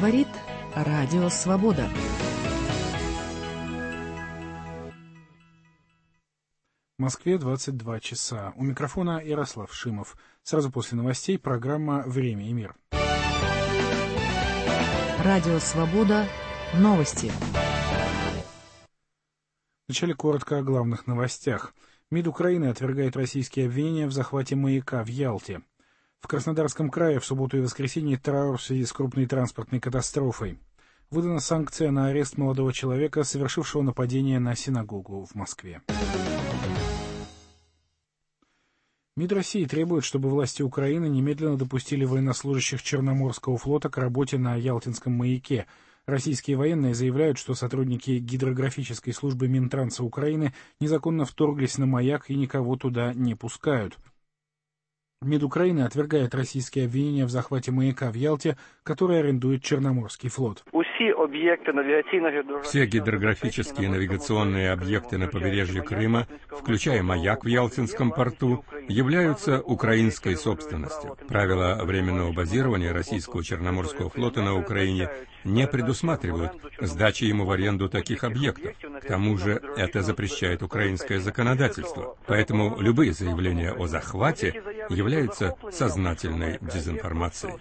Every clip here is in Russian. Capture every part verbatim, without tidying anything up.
говорит Радио Свобода. В Москве двадцать два часа. У микрофона Ярослав Шимов. Сразу после новостей программа «Время и мир». Радио Свобода. Новости. Вначале коротко о главных новостях. МИД Украины отвергает российские обвинения в захвате маяка в Ялте. В Краснодарском крае в субботу и воскресенье траур в связи с крупной транспортной катастрофой. Выдана санкция на арест молодого человека, совершившего нападение на синагогу в Москве. МИД России требует, чтобы власти Украины немедленно допустили военнослужащих Черноморского флота к работе на Ялтинском маяке. Российские военные заявляют, что сотрудники гидрографической службы Минтранса Украины незаконно вторглись на маяк и никого туда не пускают. МИД Украины отвергает российские обвинения в захвате маяка в Ялте, который арендует Черноморский флот. Все гидрографические навигационные объекты на побережье Крыма, включая маяк в Ялтинском порту, являются украинской собственностью. Правила временного базирования российского Черноморского флота на Украине не предусматривают сдачи ему в аренду таких объектов. К тому же это запрещает украинское законодательство. Поэтому любые заявления о захвате являются сознательной дезинформацией.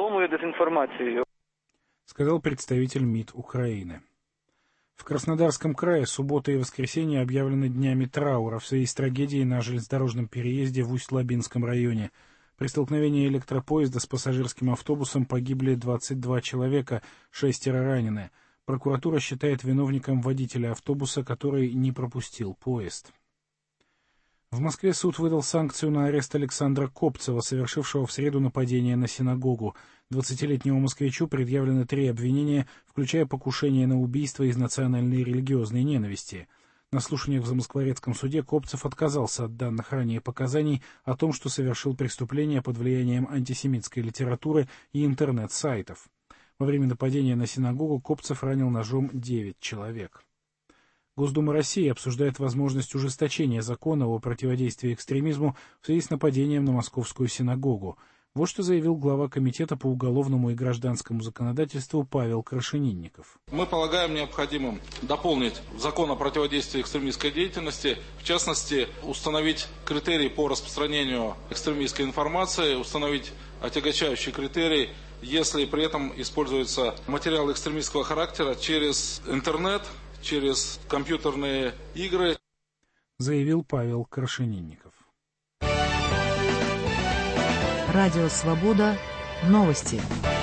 Сказал представитель МИД Украины. В Краснодарском крае суббота и воскресенье объявлены днями траура в связи с трагедией на железнодорожном переезде в Усть-Лабинском районе. При столкновении электропоезда с пассажирским автобусом погибли двадцать два человека, шестеро ранены. Прокуратура считает виновником водителя автобуса, который не пропустил поезд. В Москве суд выдал санкцию на арест Александра Копцева, совершившего в среду нападение на синагогу. двадцатилетнему москвичу предъявлены три обвинения, включая покушение на убийство из национальной и религиозной ненависти. На слушаниях в Замоскворецком суде Копцев отказался от данных ранее показаний о том, что совершил преступление под влиянием антисемитской литературы и интернет-сайтов. Во время нападения на синагогу Копцев ранил ножом девять человек. Госдума России обсуждает возможность ужесточения закона о противодействии экстремизму в связи с нападением на Московскую синагогу. Вот что заявил глава Комитета по уголовному и гражданскому законодательству Павел Крашенинников. Мы полагаем необходимым дополнить закон о противодействии экстремистской деятельности, в частности, установить критерии по распространению экстремистской информации, установить отягчающий критерий, если при этом используются материалы экстремистского характера через интернет, через компьютерные игры, заявил Павел Крашенинников. Радио Свобода. Новости.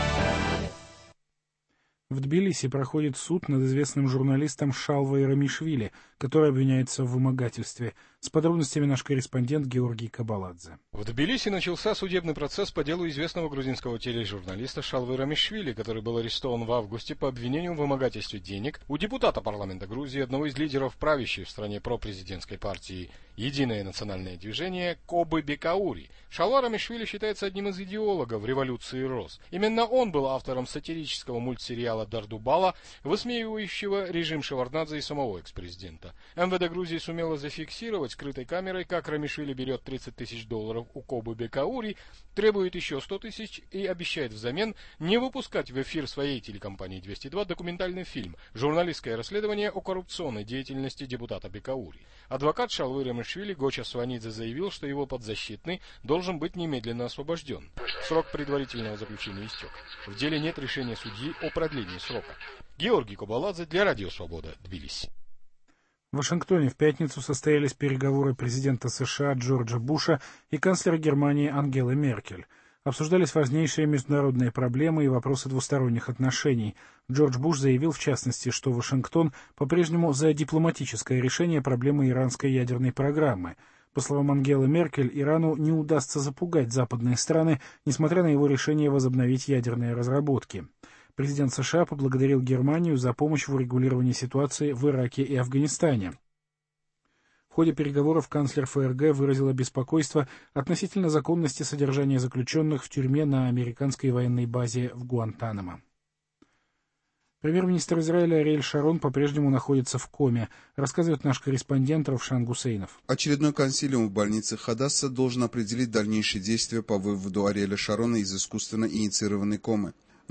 В Тбилиси проходит суд над известным журналистом Шалвой Рамишвили, который обвиняется в вымогательстве. С подробностями наш корреспондент Георгий Кабаладзе. В Тбилиси начался судебный процесс по делу известного грузинского тележурналиста Шалвы Рамишвили, который был арестован в августе по обвинению в вымогательстве денег у депутата парламента Грузии, одного из лидеров правящей в стране пропрезидентской партии «Единое национальное движение» Кобы Бекаури. Шалва Рамишвили считается одним из идеологов революции РОС. Именно он был автором сатирического мультсериала «Дардубала», высмеивающего режим Шеварднадзе и самого экс-президента. МВД Грузии сумело зафиксировать скрытой камерой, как Рамишвили берет тридцать тысяч долларов у Кобы Бекаури, требует еще сто тысяч и обещает взамен не выпускать в эфир своей телекомпании двести два документальный фильм «Журналистское расследование о коррупционной деятельности депутата Бекаури». Адвокат Шалвы Рамишвили Гоча Сванидзе заявил, что его подзащитный должен быть немедленно освобожден. Срок предварительного заключения истек. В деле нет решения судьи о продлении срока. Георгий Кабаладзе для Радио Свобода, Тбилиси. В Вашингтоне в пятницу состоялись переговоры президента США Джорджа Буша и канцлера Германии Ангелы Меркель. Обсуждались важнейшие международные проблемы и вопросы двусторонних отношений. Джордж Буш заявил, в частности, что Вашингтон по-прежнему за дипломатическое решение проблемы иранской ядерной программы. По словам Ангелы Меркель, Ирану не удастся запугать западные страны, несмотря на его решение возобновить ядерные разработки. Президент США поблагодарил Германию за помощь в урегулировании ситуации в Ираке и Афганистане. В ходе переговоров канцлер ФРГ выразила беспокойство относительно законности содержания заключенных в тюрьме на американской военной базе в Гуантанамо. Премьер-министр Израиля Ариэль Шарон по-прежнему находится в коме, рассказывает наш корреспондент Равшан Гусейнов. Очередной консилиум в больнице Хадасса должен определить дальнейшие действия по выводу Ариэля Шарона из искусственно инициированной комы.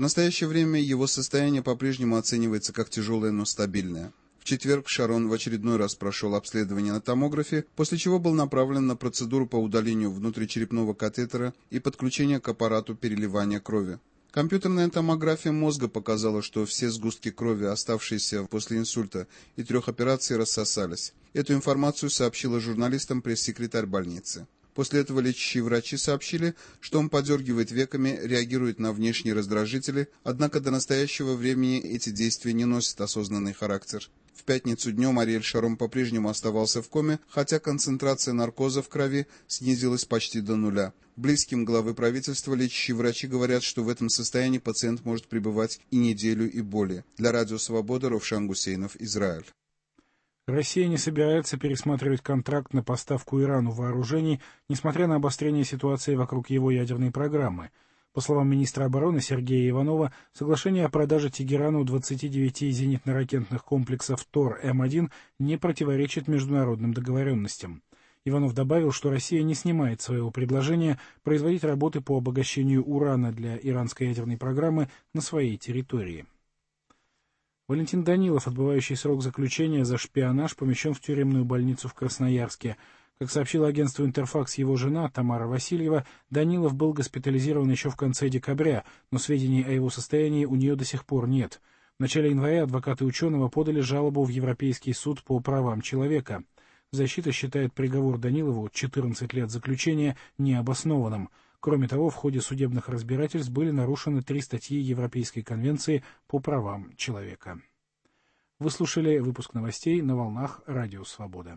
В настоящее время его состояние по-прежнему оценивается как тяжелое, но стабильное. В четверг Шарон в очередной раз прошел обследование на томографе, после чего был направлен на процедуру по удалению внутричерепного катетера и подключению к аппарату переливания крови. Компьютерная томография мозга показала, что все сгустки крови, оставшиеся после инсульта и трех операций, рассосались. Эту информацию сообщила журналистам пресс-секретарь больницы. После этого лечащие врачи сообщили, что он подергивает веками, реагирует на внешние раздражители, однако до настоящего времени эти действия не носят осознанный характер. В пятницу днем Ариэль Шарон по-прежнему оставался в коме, хотя концентрация наркоза в крови снизилась почти до нуля. Близким главы правительства лечащие врачи говорят, что в этом состоянии пациент может пребывать и неделю, и более. Для Радио Свобода, Ровшан Гусейнов, Израиль. Россия не собирается пересматривать контракт на поставку Ирану вооружений, несмотря на обострение ситуации вокруг его ядерной программы. По словам министра обороны Сергея Иванова, соглашение о продаже Тегерану двадцати девяти зенитно-ракетных комплексов Тор М один не противоречит международным договоренностям. Иванов добавил, что Россия не снимает своего предложения производить работы по обогащению урана для иранской ядерной программы на своей территории. Валентин Данилов, отбывающий срок заключения за шпионаж, помещен в тюремную больницу в Красноярске. Как сообщило агентству «Интерфакс» его жена Тамара Васильева, Данилов был госпитализирован еще в конце декабря, но сведений о его состоянии у нее до сих пор нет. В начале января адвокаты ученого подали жалобу в Европейский суд по правам человека. Защита считает приговор Данилову четырнадцать лет заключения необоснованным. Кроме того, в ходе судебных разбирательств были нарушены три статьи Европейской конвенции по правам человека. Вы слушали выпуск новостей на волнах Радио Свобода.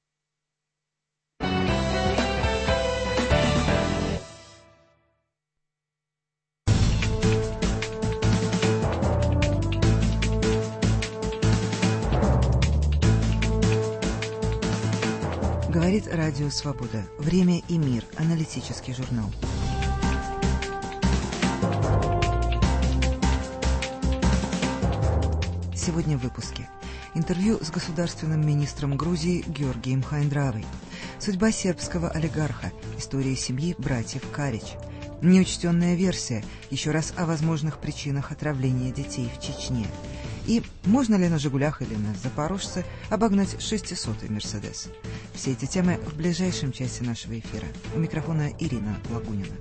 Говорит Радио Свобода. Время и мир. Аналитический журнал. Сегодня в выпуске. Интервью с государственным министром Грузии Георгием Хайндравой. Судьба сербского олигарха. История семьи братьев Карич. Неучтенная версия. Еще раз о возможных причинах отравления детей в Чечне. И можно ли на «Жигулях» или на «Запорожце» обогнать шестисотый «Мерседес»? Все эти темы в ближайшем часе нашего эфира. У микрофона Ирина Лагунина.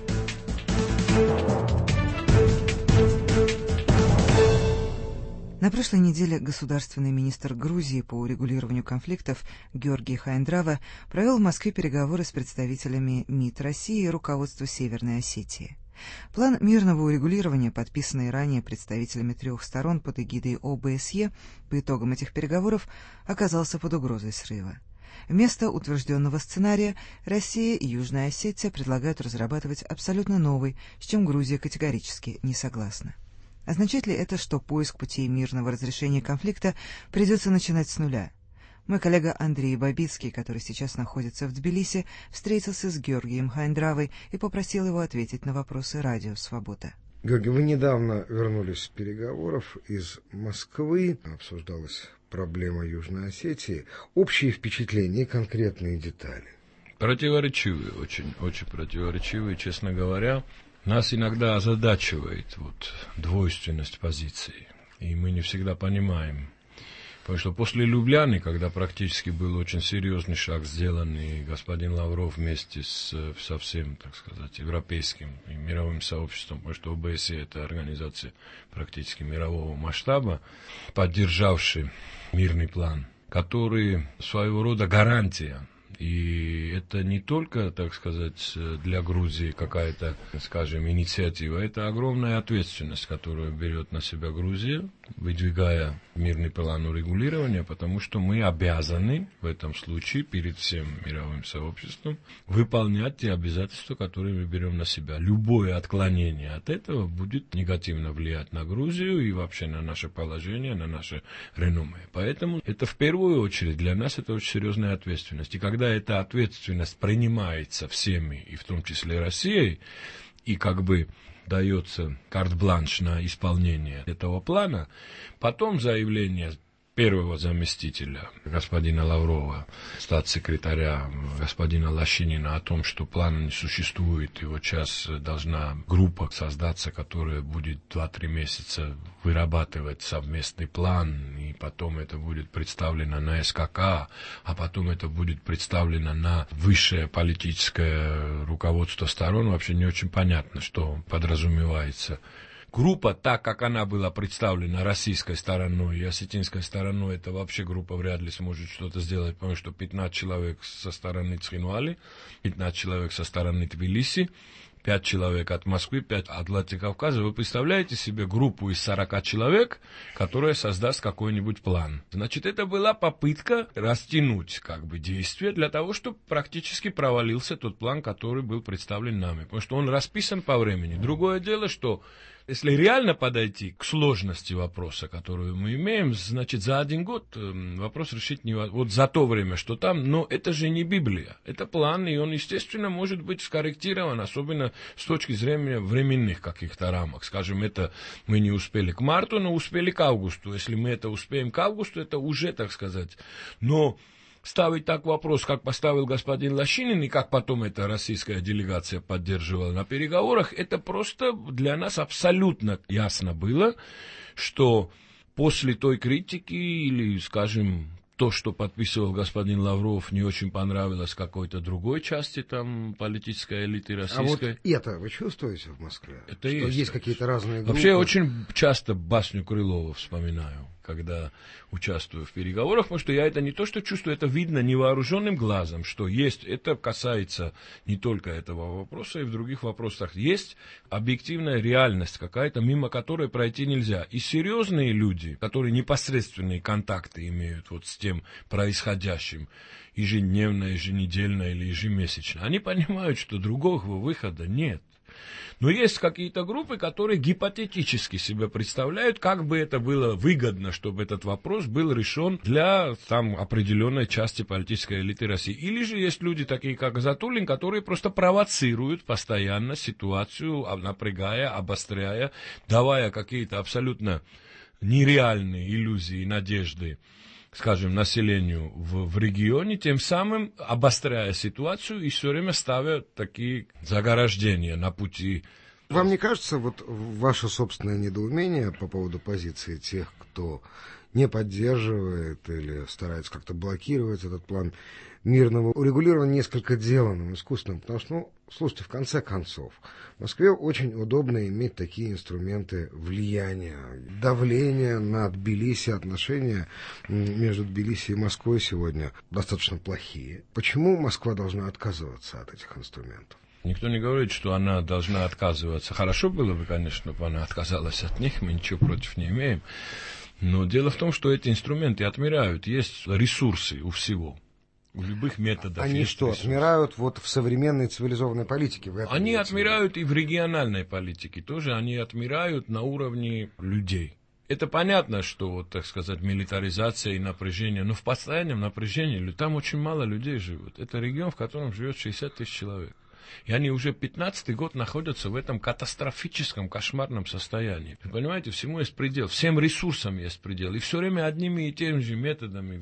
На прошлой неделе государственный министр Грузии по урегулированию конфликтов Георгий Хайндрава провел в Москве переговоры с представителями МИД России и руководства Северной Осетии. План мирного урегулирования, подписанный ранее представителями трех сторон под эгидой О Бэ С Е, по итогам этих переговоров оказался под угрозой срыва. Вместо утвержденного сценария Россия и Южная Осетия предлагают разрабатывать абсолютно новый, с чем Грузия категорически не согласна. Означает ли это, что поиск путей мирного разрешения конфликта придется начинать с нуля? Мой коллега Андрей Бабицкий, который сейчас находится в Тбилиси, встретился с Георгием Хайндравой и попросил его ответить на вопросы Радио Свобода. Георгий, вы недавно вернулись с переговоров из Москвы. Обсуждалась проблема Южной Осетии. Общие впечатления и конкретные детали. Противоречивые, очень, очень противоречивые, честно говоря. Нас иногда озадачивает вот, двойственность позиций, и мы не всегда понимаем. Потому что после Любляны, когда практически был очень серьезный шаг сделан, и господин Лавров вместе с, со всем, так сказать, европейским и мировым сообществом, потому что О Бэ С Е это организация практически мирового масштаба, поддержавший мирный план, который своего рода гарантия. И это не только, так сказать, для Грузии какая-то, скажем, инициатива, это огромная ответственность, которую берет на себя Грузия, выдвигая мирный план урегулирования, потому что мы обязаны в этом случае перед всем мировым сообществом выполнять те обязательства, которые мы берем на себя. Любое отклонение от этого будет негативно влиять на Грузию и вообще на наше положение, на наше реноме. Поэтому это в первую очередь для нас это очень серьезная ответственность. И когда эта ответственность принимается всеми, и в том числе Россией, и как бы дается карт-бланш на исполнение этого плана, потом заявления первого заместителя господина Лаврова, статс-секретаря господина Лощинина о том, что плана не существует, и вот сейчас должна группа создаться, которая будет два-три месяца вырабатывать совместный план, и потом это будет представлено на эс ка ка, а потом это будет представлено на высшее политическое руководство сторон, вообще не очень понятно, что подразумевается. Группа, так как она была представлена российской стороной и осетинской стороной, это вообще группа вряд ли сможет что-то сделать, потому что пятнадцать человек со стороны Цхинвали, пятнадцать человек со стороны Тбилиси, пять человек от Москвы, пять от Владикавказа. Вы представляете себе группу из сорока человек, которая создаст какой-нибудь план? Значит, это была попытка растянуть как бы действие для того, чтобы практически провалился тот план, который был представлен нами, потому что он расписан по времени. Другое дело, что если реально подойти к сложности вопроса, которую мы имеем, значит, за один год вопрос решить невозможно. Вот за то время, что там, но это же не Библия. Это план, и он, естественно, может быть скорректирован, особенно с точки зрения временных каких-то рамок. Скажем, это мы не успели к марту, но успели к августу. Если мы это успеем к августу, это уже, так сказать. Но ставить так вопрос, как поставил господин Лощинин, и как потом эта российская делегация поддерживала на переговорах, это просто для нас абсолютно ясно было, что после той критики или, скажем, то, что подписывал господин Лавров, не очень понравилось какой-то другой части там политической элиты российской. А вот это вы чувствуете в Москве? Это что есть, есть какие-то разные группы? Вообще я очень часто басню Крылова вспоминаю, когда участвую в переговорах, потому что я это не то, что чувствую, это видно невооруженным глазом, что есть, это касается не только этого вопроса, и в других вопросах есть объективная реальность какая-то, мимо которой пройти нельзя. И серьезные люди, которые непосредственные контакты имеют вот с тем происходящим, ежедневно, еженедельно или ежемесячно, они понимают, что другого выхода нет. Но есть какие-то группы, которые гипотетически себе представляют, как бы это было выгодно, чтобы этот вопрос был решен для там, определенной части политической элиты России. Или же есть люди, такие как Затулин, которые просто провоцируют постоянно ситуацию, напрягая, обостряя, давая какие-то абсолютно нереальные иллюзии и надежды, скажем, населению в, в регионе, тем самым обостряя ситуацию и все время ставя такие заграждения на пути. Вам не кажется, вот ваше собственное недоумение по поводу позиции тех, кто не поддерживает или старается как-то блокировать этот план мирного урегулирования, несколько деланным, искусственным, потому что, ну, слушайте, в конце концов, в Москве очень удобно иметь такие инструменты влияния, давления на Тбилиси, отношения между Тбилиси и Москвой сегодня достаточно плохие. Почему Москва должна отказываться от этих инструментов? Никто не говорит, что она должна отказываться. Хорошо было бы, конечно, чтобы она отказалась от них, мы ничего против не имеем. Но дело в том, что эти инструменты отмирают. Есть ресурсы у всего. У любых методов. Они что, ресурсы. Отмирают вот в современной цивилизованной политике? В этом они отмирают и в региональной политике тоже. Они отмирают на уровне людей. Это понятно, что, вот, так сказать, милитаризация и напряжение, но в постоянном напряжении там очень мало людей живут. Это регион, в котором живет шестьдесят тысяч человек. И они уже пятнадцатый год находятся в этом катастрофическом, кошмарном состоянии. Вы понимаете, всему есть предел, всем ресурсам есть предел. И все время одними и теми же методами.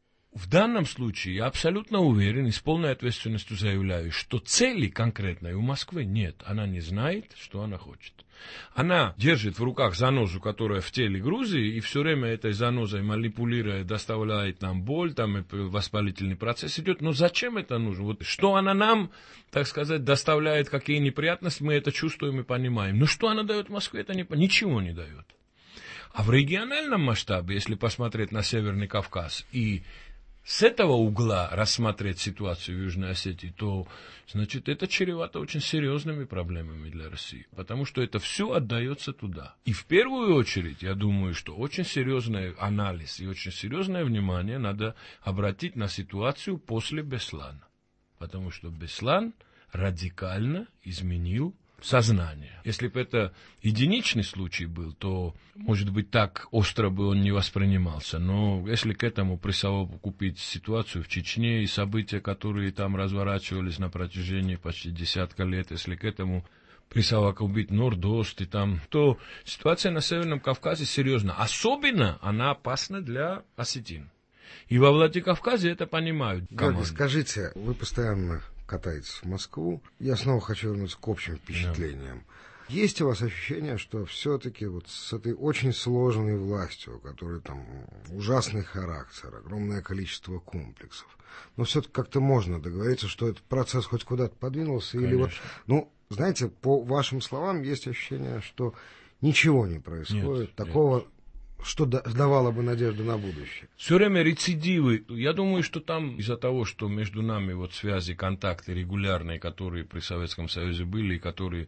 В данном случае я абсолютно уверен и с полной ответственностью заявляю, что цели конкретной у Москвы нет. Она не знает, что она хочет. Она держит в руках занозу, которая в теле Грузии, и все время этой занозой манипулируя, доставляет нам боль, там воспалительный процесс идет. Но зачем это нужно? Вот что она нам, так сказать, доставляет, какие неприятности, мы это чувствуем и понимаем. Но что она дает Москве, это не, ничего не дает. А в региональном масштабе, если посмотреть на Северный Кавказ и с этого угла рассмотреть ситуацию в Южной Осетии, то, значит, это чревато очень серьезными проблемами для России, потому что это все отдается туда. И в первую очередь, я думаю, что очень серьезный анализ и очень серьезное внимание надо обратить на ситуацию после Беслана, потому что Беслан радикально изменил сознание. Если бы это единичный случай был, то, может быть, так остро бы он не воспринимался. Но если к этому присовокупить ситуацию в Чечне и события, которые там разворачивались на протяжении почти десятка лет, если к этому присовокупить Нордост и там, то ситуация на Северном Кавказе серьезна. Особенно она опасна для осетин. И во Владикавказе это понимают. Георгий, скажите, вы постоянно катаетесь в Москву. Я снова хочу вернуться к общим впечатлениям. Да. Есть у вас ощущение, что все-таки вот с этой очень сложной властью, у которой там ужасный характер, огромное количество комплексов, но все-таки как-то можно договориться, что этот процесс хоть куда-то подвинулся? Конечно. Или вот, ну, знаете, по вашим словам, есть ощущение, что ничего не происходит, нет, такого, нет. Что давало бы надежду на будущее? Все время рецидивы. Я думаю, что там из-за того, что между нами вот связи, контакты регулярные, которые при Советском Союзе были, и которые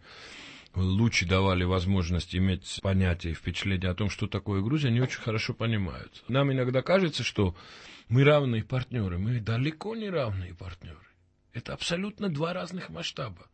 лучше давали возможность иметь понятие и впечатление о том, что такое Грузия, они очень хорошо понимают. Нам иногда кажется, что мы равные партнеры. Мы далеко не равные партнеры. Это абсолютно два разных масштаба.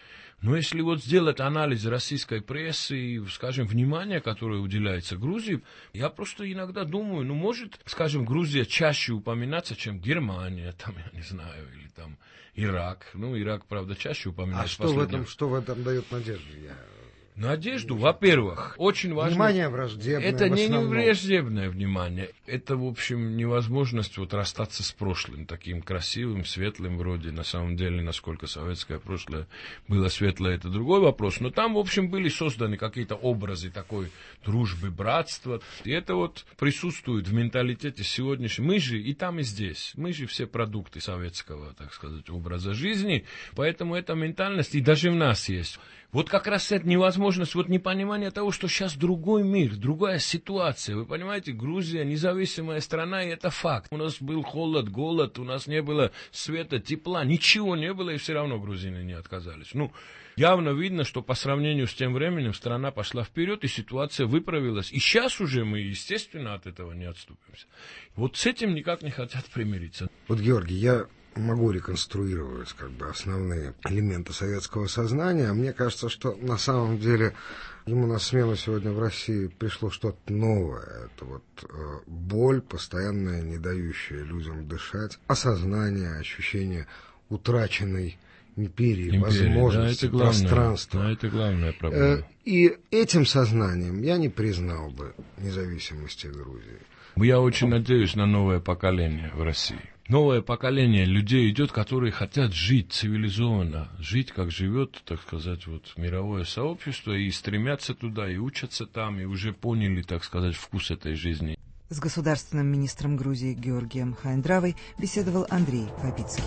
Но если вот сделать анализ российской прессы и, скажем, внимания, которое уделяется Грузии, я просто иногда думаю, ну, может, скажем, Грузия чаще упоминаться, чем Германия, там, я не знаю, или там Ирак. Ну, Ирак, правда, чаще упоминается. А что в, этом, что в этом дает надежду? Я... Надежду, во-первых, очень важно... Внимание враждебное. Это не, не враждебное внимание. Это, в общем, невозможность вот расстаться с прошлым, таким красивым, светлым вроде. На самом деле, насколько советское прошлое было светлое, это другой вопрос. Но там, в общем, были созданы какие-то образы такой дружбы, братства. И это вот присутствует в менталитете сегодняшнем. Мы же и там, и здесь. Мы же все продукты советского, так сказать, образа жизни. Поэтому эта ментальность и даже в нас есть. Вот как раз это невозможность, вот непонимание того, что сейчас другой мир, другая ситуация. Вы понимаете, Грузия независимая страна, и это факт. У нас был холод, голод, у нас не было света, тепла, ничего не было, и все равно грузины не отказались. Ну, явно видно, что по сравнению с тем временем страна пошла вперед, и ситуация выправилась. И сейчас уже мы, естественно, от этого не отступимся. Вот с этим никак не хотят примириться. Вот, Георгий, я... могу реконструировать как бы основные элементы советского сознания. Мне кажется, что на самом деле ему на смену сегодня в России пришло что-то новое. Это вот э, боль, постоянная, не дающая людям дышать, осознание, ощущение утраченной империи, империи возможности, да, пространства. Да, это главная проблема. Э, и этим сознанием я не признал бы независимости Грузии. Я очень надеюсь на новое поколение в России. Новое поколение людей идет, которые хотят жить цивилизованно, жить, как живет, так сказать, вот мировое сообщество, и стремятся туда, и учатся там, и уже поняли, так сказать, вкус этой жизни. С государственным министром Грузии Георгием Хайндравой беседовал Андрей Бабицкий.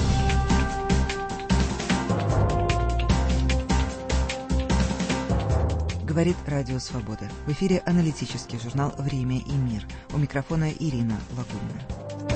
Говорит Радио Свобода. В эфире аналитический журнал «Время и мир». У микрофона Ирина Лагунная.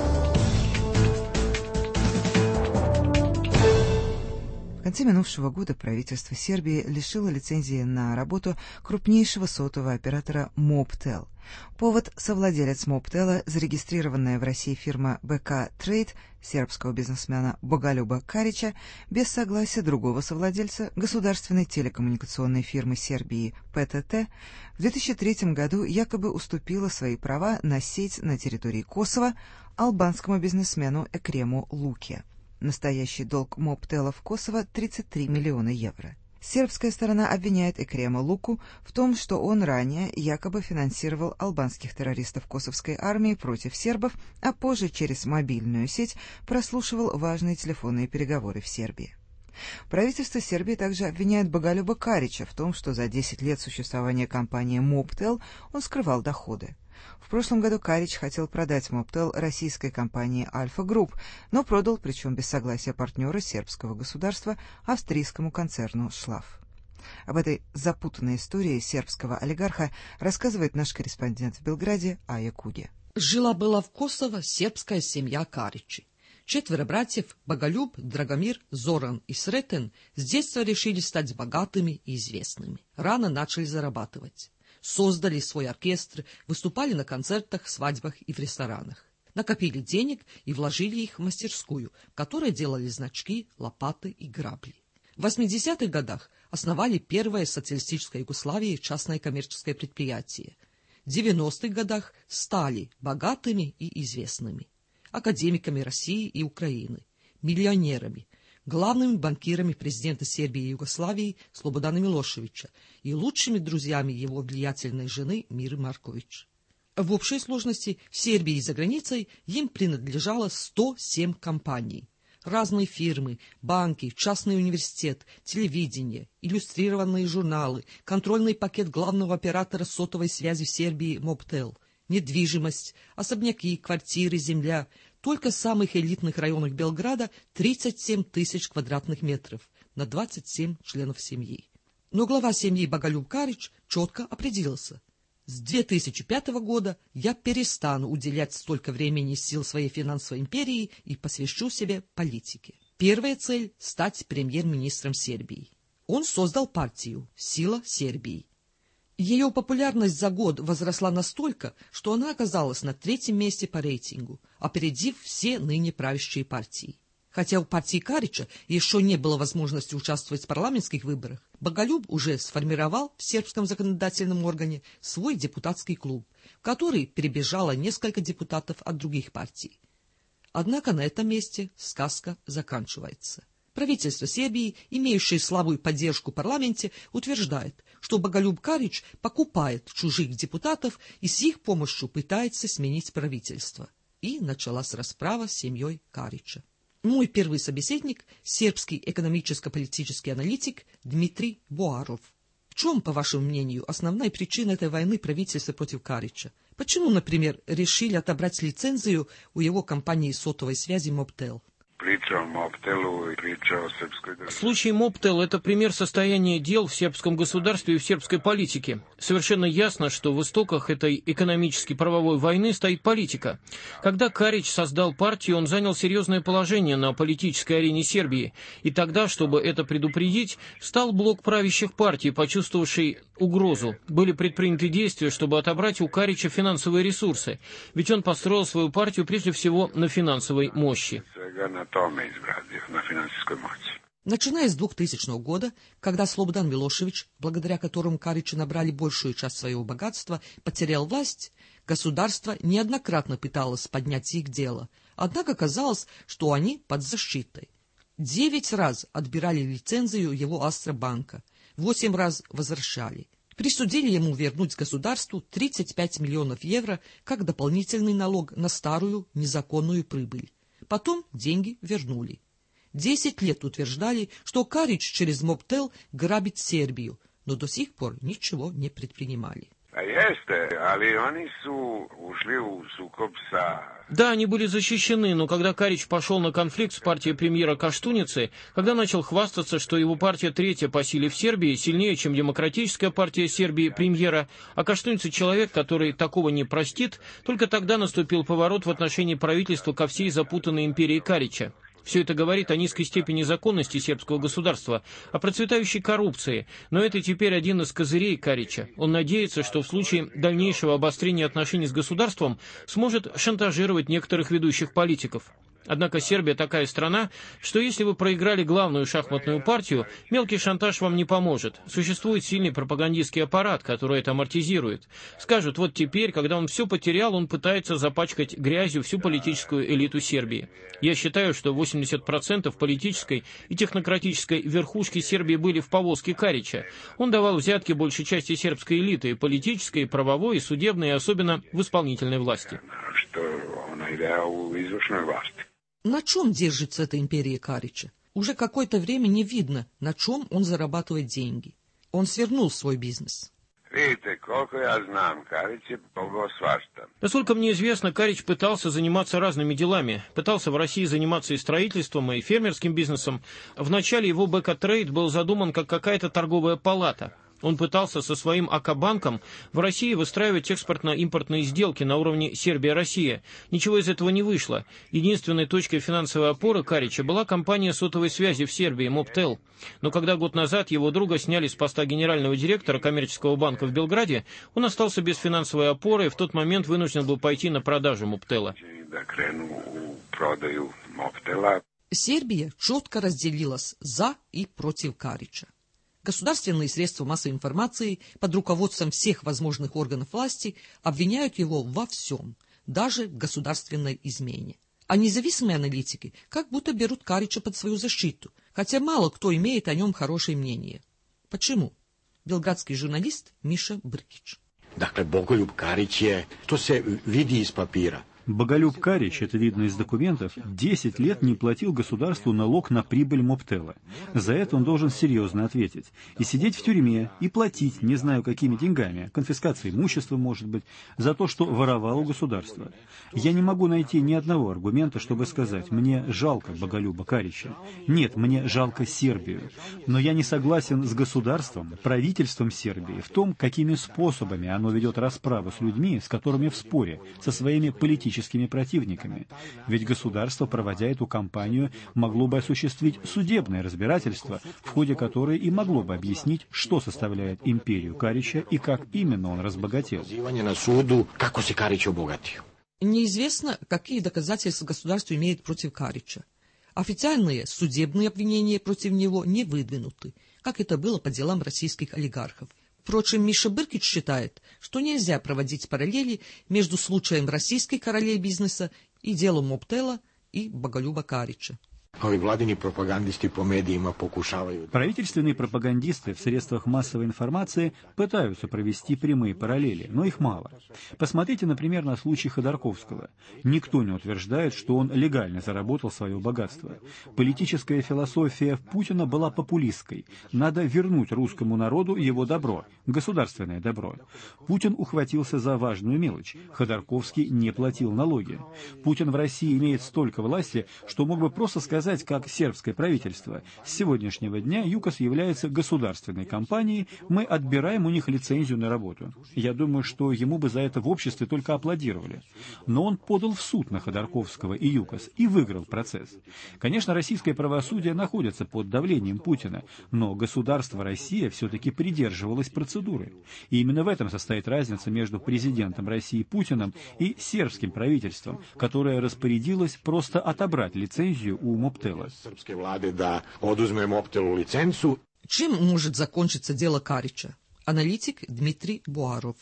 В конце минувшего года правительство Сербии лишило лицензии на работу крупнейшего сотового оператора Mobtel. Повод — совладелец Mobtel, зарегистрированная в России фирма бэ ка Trade, сербского бизнесмена Боголюба Карича, без согласия другого совладельца, государственной телекоммуникационной фирмы Сербии пэ тэ тэ, в две тысячи третьем году якобы уступила свои права на сеть на территории Косово албанскому бизнесмену Экрему Луке. Настоящий долг Mobtel в Косово — тридцать три миллиона евро. Сербская сторона обвиняет Экрема Луку в том, что он ранее якобы финансировал албанских террористов косовской армии против сербов, а позже через мобильную сеть прослушивал важные телефонные переговоры в Сербии. Правительство Сербии также обвиняет Боголюба Карича в том, что за десять лет существования компании Mobtel он скрывал доходы. В прошлом году Карич хотел продать Mobtel российской компании Альфа Групп, но продал, причем без согласия партнера сербского государства, австрийскому концерну Шлаф. Об этой запутанной истории сербского олигарха рассказывает наш корреспондент в Белграде Ая Куге. Жила-была в Косово сербская семья Каричи. Четверо братьев — Боголюб, Драгомир, Зоран и Сретен — с детства решили стать богатыми и известными. Рано начали зарабатывать. Создали свой оркестр, выступали на концертах, свадьбах и в ресторанах. Накопили денег и вложили их в мастерскую, в которой делали значки, лопаты и грабли. В восьмидесятых годах основали первое в социалистической Югославии частное коммерческое предприятие. В девяностых годах стали богатыми и известными. Академиками России и Украины, миллионерами. главными банкирами президента Сербии и Югославии Слободана Милошевича и лучшими друзьями его влиятельной жены Миры Маркович. В общей сложности в Сербии и за границей им принадлежало сто семь компаний. Разные фирмы, банки, частный университет, телевидение, иллюстрированные журналы, контрольный пакет главного оператора сотовой связи в Сербии Мобтел, недвижимость, особняки, квартиры, земля. Только в самых элитных районах Белграда тридцать семь тысяч квадратных метров на двадцать семь членов семьи. Но глава семьи Боголюб Карич четко определился. С две тысячи пятого года я перестану уделять столько времени и сил своей финансовой империи и посвящу себе политике. Первая цель – стать премьер-министром Сербии. Он создал партию «Сила Сербии». Ее популярность за год возросла настолько, что она оказалась на третьем месте по рейтингу, опередив все ныне правящие партии. Хотя у партии Карича еще не было возможности участвовать в парламентских выборах, Боголюб уже сформировал в сербском законодательном органе свой депутатский клуб, в который перебежало несколько депутатов от других партий. Однако на этом месте сказка заканчивается. Правительство Сербии, имеющее слабую поддержку в парламенте, утверждает, что Боголюб Карич покупает чужих депутатов и с их помощью пытается сменить правительство. И началась расправа с семьей Карича. Мой первый собеседник – сербский экономическо-политический аналитик Дмитрий Боаров. В чем, по вашему мнению, основная причина этой войны правительства против Карича? Почему, например, решили отобрать лицензию у его компании сотовой связи Мобтел? Случай Мобтел – это пример состояния дел в сербском государстве и в сербской политике. Совершенно ясно, что в истоках этой экономически-правовой войны стоит политика. Когда Карич создал партию, он занял серьезное положение на политической арене Сербии. И тогда, чтобы это предупредить, встал блок правящих партий, почувствовавший угрозу. Были предприняты действия, чтобы отобрать у Карича финансовые ресурсы. Ведь он построил свою партию прежде всего на финансовой мощи. Начиная с двухтысячного года, когда Слободан Милошевич, благодаря которому Каричи набрали большую часть своего богатства, потерял власть, государство неоднократно пыталось поднять их дело, однако казалось, что они под защитой. Девять раз отбирали лицензию его Астробанка, восемь раз возвращали. Присудили ему вернуть государству тридцать пять миллионов евро как дополнительный налог на старую незаконную прибыль. Потом деньги вернули. Десять лет утверждали, что Карич через Мобтел грабит Сербию, но до сих пор ничего не предпринимали. Да, они были защищены, но когда Карич пошел на конфликт с партией премьера Каштуницы, когда начал хвастаться, что его партия третья по силе в Сербии, сильнее, чем демократическая партия Сербии премьера, а Каштуница человек, который такого не простит, только тогда наступил поворот в отношении правительства ко всей запутанной империи Карича. Все это говорит о низкой степени законности сербского государства, о процветающей коррупции, но это теперь один из козырей Карича. Он надеется, что в случае дальнейшего обострения отношений с государством сможет шантажировать некоторых ведущих политиков. Однако Сербия такая страна, что если вы проиграли главную шахматную партию, мелкий шантаж вам не поможет. Существует сильный пропагандистский аппарат, который это амортизирует. Скажут, вот теперь, когда он все потерял, он пытается запачкать грязью всю политическую элиту Сербии. Я считаю, что восемьдесят процентов политической и технократической верхушки Сербии были в повозке Карича. Он давал взятки большей части сербской элиты, политической, правовой, и судебной, и особенно в исполнительной власти. На чем держится эта империя Карича? Уже какое-то время не видно, на чем он зарабатывает деньги. Он свернул свой бизнес. Насколько мне известно, Карич пытался заниматься разными делами. Пытался в России заниматься и строительством, и фермерским бизнесом. Вначале его Бека-трейд был задуман как какая-то торговая палата. Он пытался со своим АК-банком в России выстраивать экспортно-импортные сделки на уровне Сербия-Россия. Ничего из этого не вышло. Единственной точкой финансовой опоры Карича была компания сотовой связи в Сербии Мобтел. Но когда год назад его друга сняли с поста генерального директора коммерческого банка в Белграде, он остался без финансовой опоры и в тот момент вынужден был пойти на продажу Мобтела. Сербия четко разделилась за и против Карича. Государственные средства массовой информации под руководством всех возможных органов власти обвиняют его во всем, даже в государственной измене. А независимые аналитики как будто берут Карича под свою защиту, хотя мало кто имеет о нем хорошее мнение. Почему? Белградский журналист Миша Бркич. Dakle, Bogoljub Karić je, to se vidi iz papira. Боголюб Карич, это видно из документов, десять лет не платил государству налог на прибыль Моптела. За это он должен серьезно ответить. И сидеть в тюрьме, и платить, не знаю какими деньгами, конфискация имущества, может быть, за то, что воровал у государства. Я не могу найти ни одного аргумента, чтобы сказать, мне жалко Боголюба Карича. Нет, мне жалко Сербию. Но я не согласен с государством, правительством Сербии в том, какими способами оно ведет расправу с людьми, с которыми в споре, со своими политическими противниками. Ведь государство, проводя эту кампанию, могло бы осуществить судебное разбирательство, в ходе которой и могло бы объяснить, что составляет империю Карича и как именно он разбогател. Неизвестно, какие доказательства государство имеет против Карича. Официальные судебные обвинения против него не выдвинуты, как это было по делам российских олигархов. Впрочем, Миша Бркич считает, что нельзя проводить параллели между случаем российских королей бизнеса и делом Моптела и Боголюба Карича. Правительственные пропагандисты в средствах массовой информации пытаются провести прямые параллели, но их мало. Посмотрите, например, на случай Ходорковского. Никто не утверждает, что он легально заработал свое богатство. Политическая философия Путина была популистской. Надо вернуть русскому народу его добро, государственное добро. Путин ухватился за важную мелочь. Ходорковский не платил налоги. Путин в России имеет столько власти, что мог бы просто сказать, как сербское правительство. С сегодняшнего дня ЮКОС является государственной компанией, мы отбираем у них лицензию на работу. Я думаю, что ему бы за это в обществе только аплодировали. Но он подал в суд на Ходорковского и ЮКОС и выиграл процесс. Конечно, российское правосудие находится под давлением Путина, но государство Россия все-таки придерживалось процедуры. И именно в этом состоит разница между президентом России Путиным и сербским правительством, которое распорядилось просто отобрать лицензию у Моптела. Чем может закончиться дело Карича? Аналитик Дмитрий Буаров.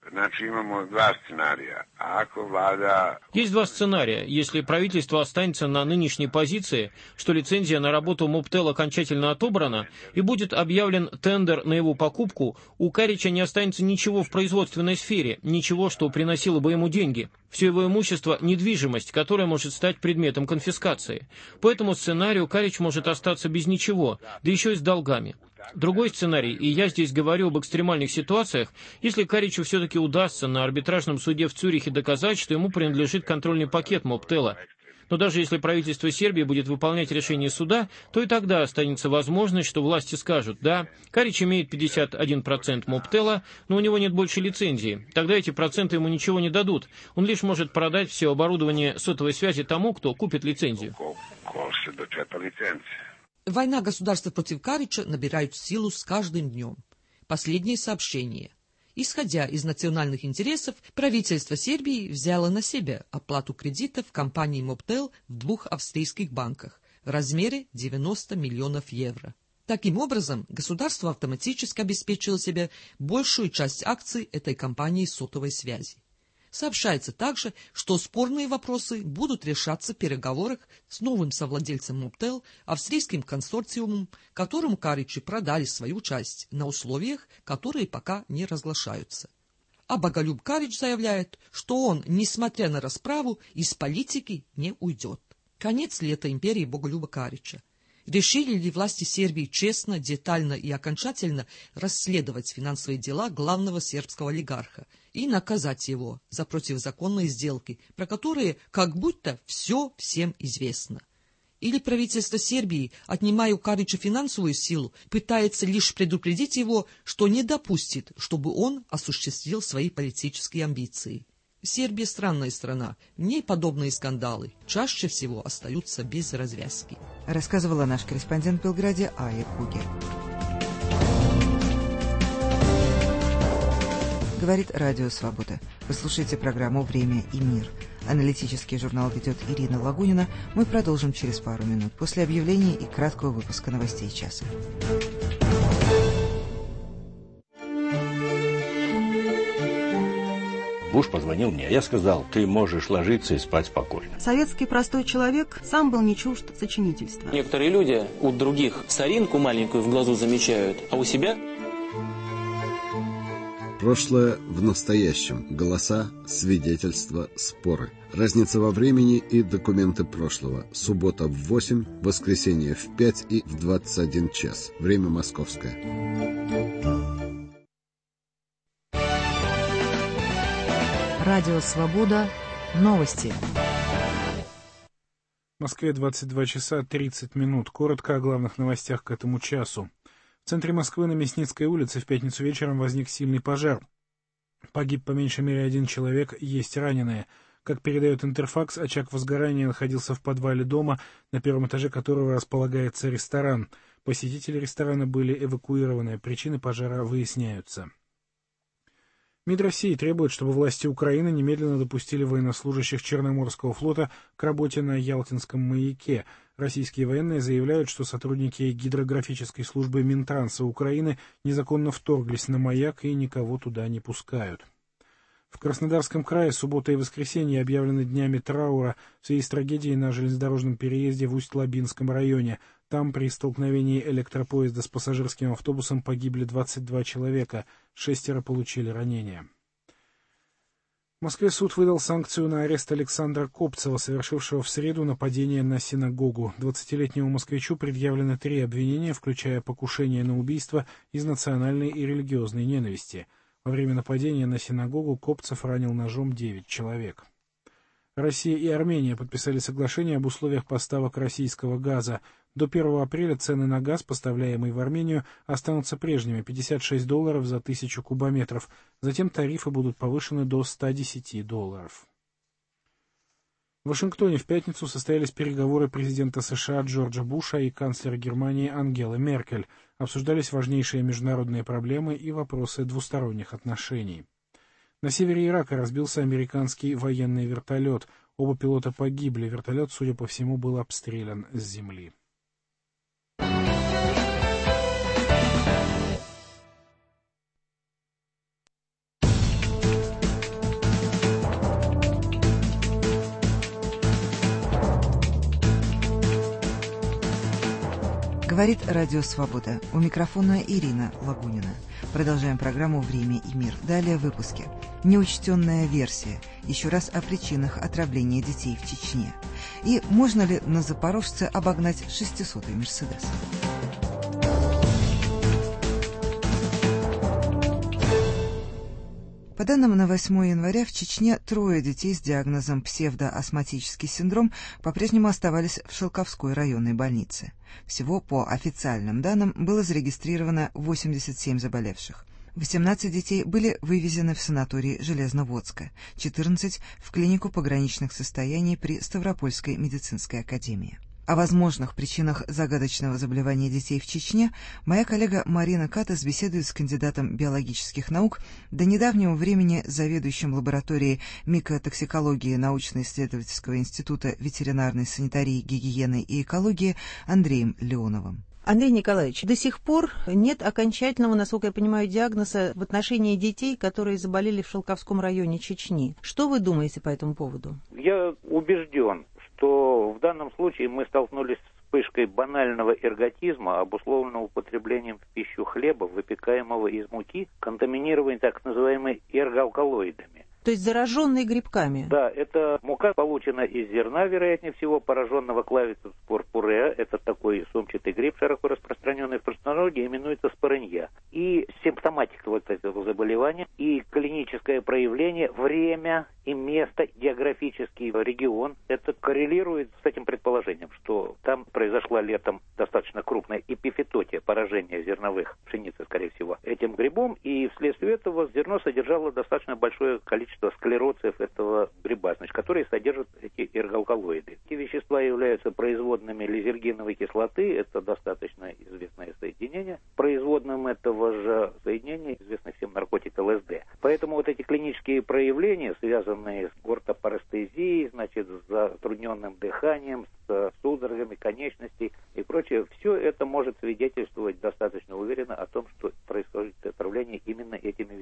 Есть два сценария. Если правительство останется на нынешней позиции, что лицензия на работу Моптел окончательно отобрана и будет объявлен тендер на его покупку, у Карича не останется ничего в производственной сфере, ничего, что приносило бы ему деньги. Все его имущество – недвижимость, которая может стать предметом конфискации. По этому сценарию Карич может остаться без ничего, да еще и с долгами. Другой сценарий, и я здесь говорю об экстремальных ситуациях, если Каричу все-таки удастся на арбитражном суде в Цюрихе доказать, что ему принадлежит контрольный пакет Моптела. Но даже если правительство Сербии будет выполнять решение суда, то и тогда останется возможность, что власти скажут: да, Карич имеет пятьдесят один процент Моптела, но у него нет больше лицензии. Тогда эти проценты ему ничего не дадут. Он лишь может продать все оборудование сотовой связи тому, кто купит лицензию. Война государства против Карича набирает силу с каждым днем. Последнее сообщение. Исходя из национальных интересов, правительство Сербии взяло на себя оплату кредитов компании Моптел в двух австрийских банках в размере девяносто миллионов евро. Таким образом, государство автоматически обеспечило себе большую часть акций этой компании сотовой связи. Сообщается также, что спорные вопросы будут решаться в переговорах с новым совладельцем Моптел, австрийским консорциумом, которому Каричи продали свою часть на условиях, которые пока не разглашаются. А Боголюб Карич заявляет, что он, несмотря на расправу, из политики не уйдет. Конец ли это империи Боголюба Карича? Решили ли власти Сербии честно, детально и окончательно расследовать финансовые дела главного сербского олигарха и наказать его за противозаконные сделки, про которые как будто все всем известно? Или правительство Сербии, отнимая у Карича финансовую силу, пытается лишь предупредить его, что не допустит, чтобы он осуществил свои политические амбиции? Сербия странная страна, в ней подобные скандалы чаще всего остаются без развязки. Рассказывала наш корреспондент в Белграде Ая Кугер. Говорит Радио Свобода. Вы слушаете программу «Время и мир». Аналитический журнал ведет Ирина Лагунина. Мы продолжим через пару минут после объявлений и краткого выпуска новостей часа. Буш позвонил мне. Я сказал, ты можешь ложиться и спать спокойно. Советский простой человек сам был не чужд сочинительства. Некоторые люди у других соринку маленькую в глазу замечают, а у себя... Прошлое в настоящем. Голоса, свидетельства, споры. Разница во времени и документы прошлого. Суббота в восемь, воскресенье в пять и в двадцать один час. Время московское. Радио «Свобода». Новости. В Москве двадцать два часа тридцать минут. Коротко о главных новостях к этому часу. В центре Москвы на Мясницкой улице в пятницу вечером возник сильный пожар. Погиб по меньшей мере один человек, есть раненые. Как передает Интерфакс, очаг возгорания находился в подвале дома, на первом этаже которого располагается ресторан. Посетители ресторана были эвакуированы, причины пожара выясняются. МИД России требует, чтобы власти Украины немедленно допустили военнослужащих Черноморского флота к работе на Ялтинском маяке. Российские военные заявляют, что сотрудники гидрографической службы Минтранса Украины незаконно вторглись на маяк и никого туда не пускают. В Краснодарском крае суббота и воскресенье объявлены днями траура в связи с трагедией на железнодорожном переезде в Усть-Лабинском районе. Там при столкновении электропоезда с пассажирским автобусом погибли двадцать два человека, шестеро получили ранения. В Москве суд выдал санкцию на арест Александра Копцева, совершившего в среду нападение на синагогу. двадцатилетнему москвичу предъявлены три обвинения, включая покушение на убийство из национальной и религиозной ненависти. Во время нападения на синагогу Копцев ранил ножом девять человек. Россия и Армения подписали соглашение об условиях поставок российского газа. До первого апреля цены на газ, поставляемый в Армению, останутся прежними — пятьдесят шесть долларов за тысячу кубометров. Затем тарифы будут повышены до ста десяти долларов. В Вашингтоне в пятницу состоялись переговоры президента США Джорджа Буша и канцлера Германии Ангелы Меркель. Обсуждались важнейшие международные проблемы и вопросы двусторонних отношений. На севере Ирака разбился американский военный вертолет. Оба пилота погибли. Вертолет, судя по всему, был обстрелян с земли. Говорит Радио Свобода. У микрофона Ирина Лагунина. Продолжаем программу «Время и мир». Далее в выпуске. Неучтенная версия. Еще раз о причинах отравления детей в Чечне. И можно ли на Запорожце обогнать шестисотый «Мерседес»? По данным на восьмое января в Чечне трое детей с диагнозом псевдоастматический синдром по-прежнему оставались в Шелковской районной больнице. Всего по официальным данным было зарегистрировано восемьдесят семь заболевших. восемнадцать детей были вывезены в санаторий Железноводска, четырнадцать — в клинику пограничных состояний при Ставропольской медицинской академии. О возможных причинах загадочного заболевания детей в Чечне моя коллега Марина Катас беседует с кандидатом биологических наук, до недавнего времени заведующим лабораторией микотоксикологии научно-исследовательского института ветеринарной санитарии, гигиены и экологии Андреем Леоновым. Андрей Николаевич, до сих пор нет окончательного, насколько я понимаю, диагноза в отношении детей, которые заболели в Шелковском районе Чечни. Что вы думаете по этому поводу? Я убежден, что в данном случае мы столкнулись с вспышкой банального эрготизма, обусловленного употреблением в пищу хлеба, выпекаемого из муки, контаминированной так называемыми эрголкалоидами. То есть зараженные грибками? Да, это мука получена из зерна, вероятнее всего, пораженного клавицем пурпуреа. Это такой сумчатый гриб, широко распространенный в простонародье, именуется спорынья. И симптоматика вот этого заболевания, и клиническое проявление, время и место, географический регион, это коррелирует с этим предположением, что там произошла летом достаточно крупная эпифитотия, поражение зерновых, пшеницы, скорее всего, этим грибом, и вследствие этого зерно содержало достаточно большое количество склероциев этого гриба, значит, которые содержат эти эрголкалоиды. Эти вещества являются производными лизергиновой кислоты, это достаточно известное соединение. Производным этого же соединения известный всем наркотик ЛСД. Поэтому вот эти клинические проявления, связанные с ортопарестезией, значит, с затрудненным дыханием, с судорогами конечностей и прочее, все это может свидетельствовать достаточно уверенно о том, что происходит отравление именно этими веществами.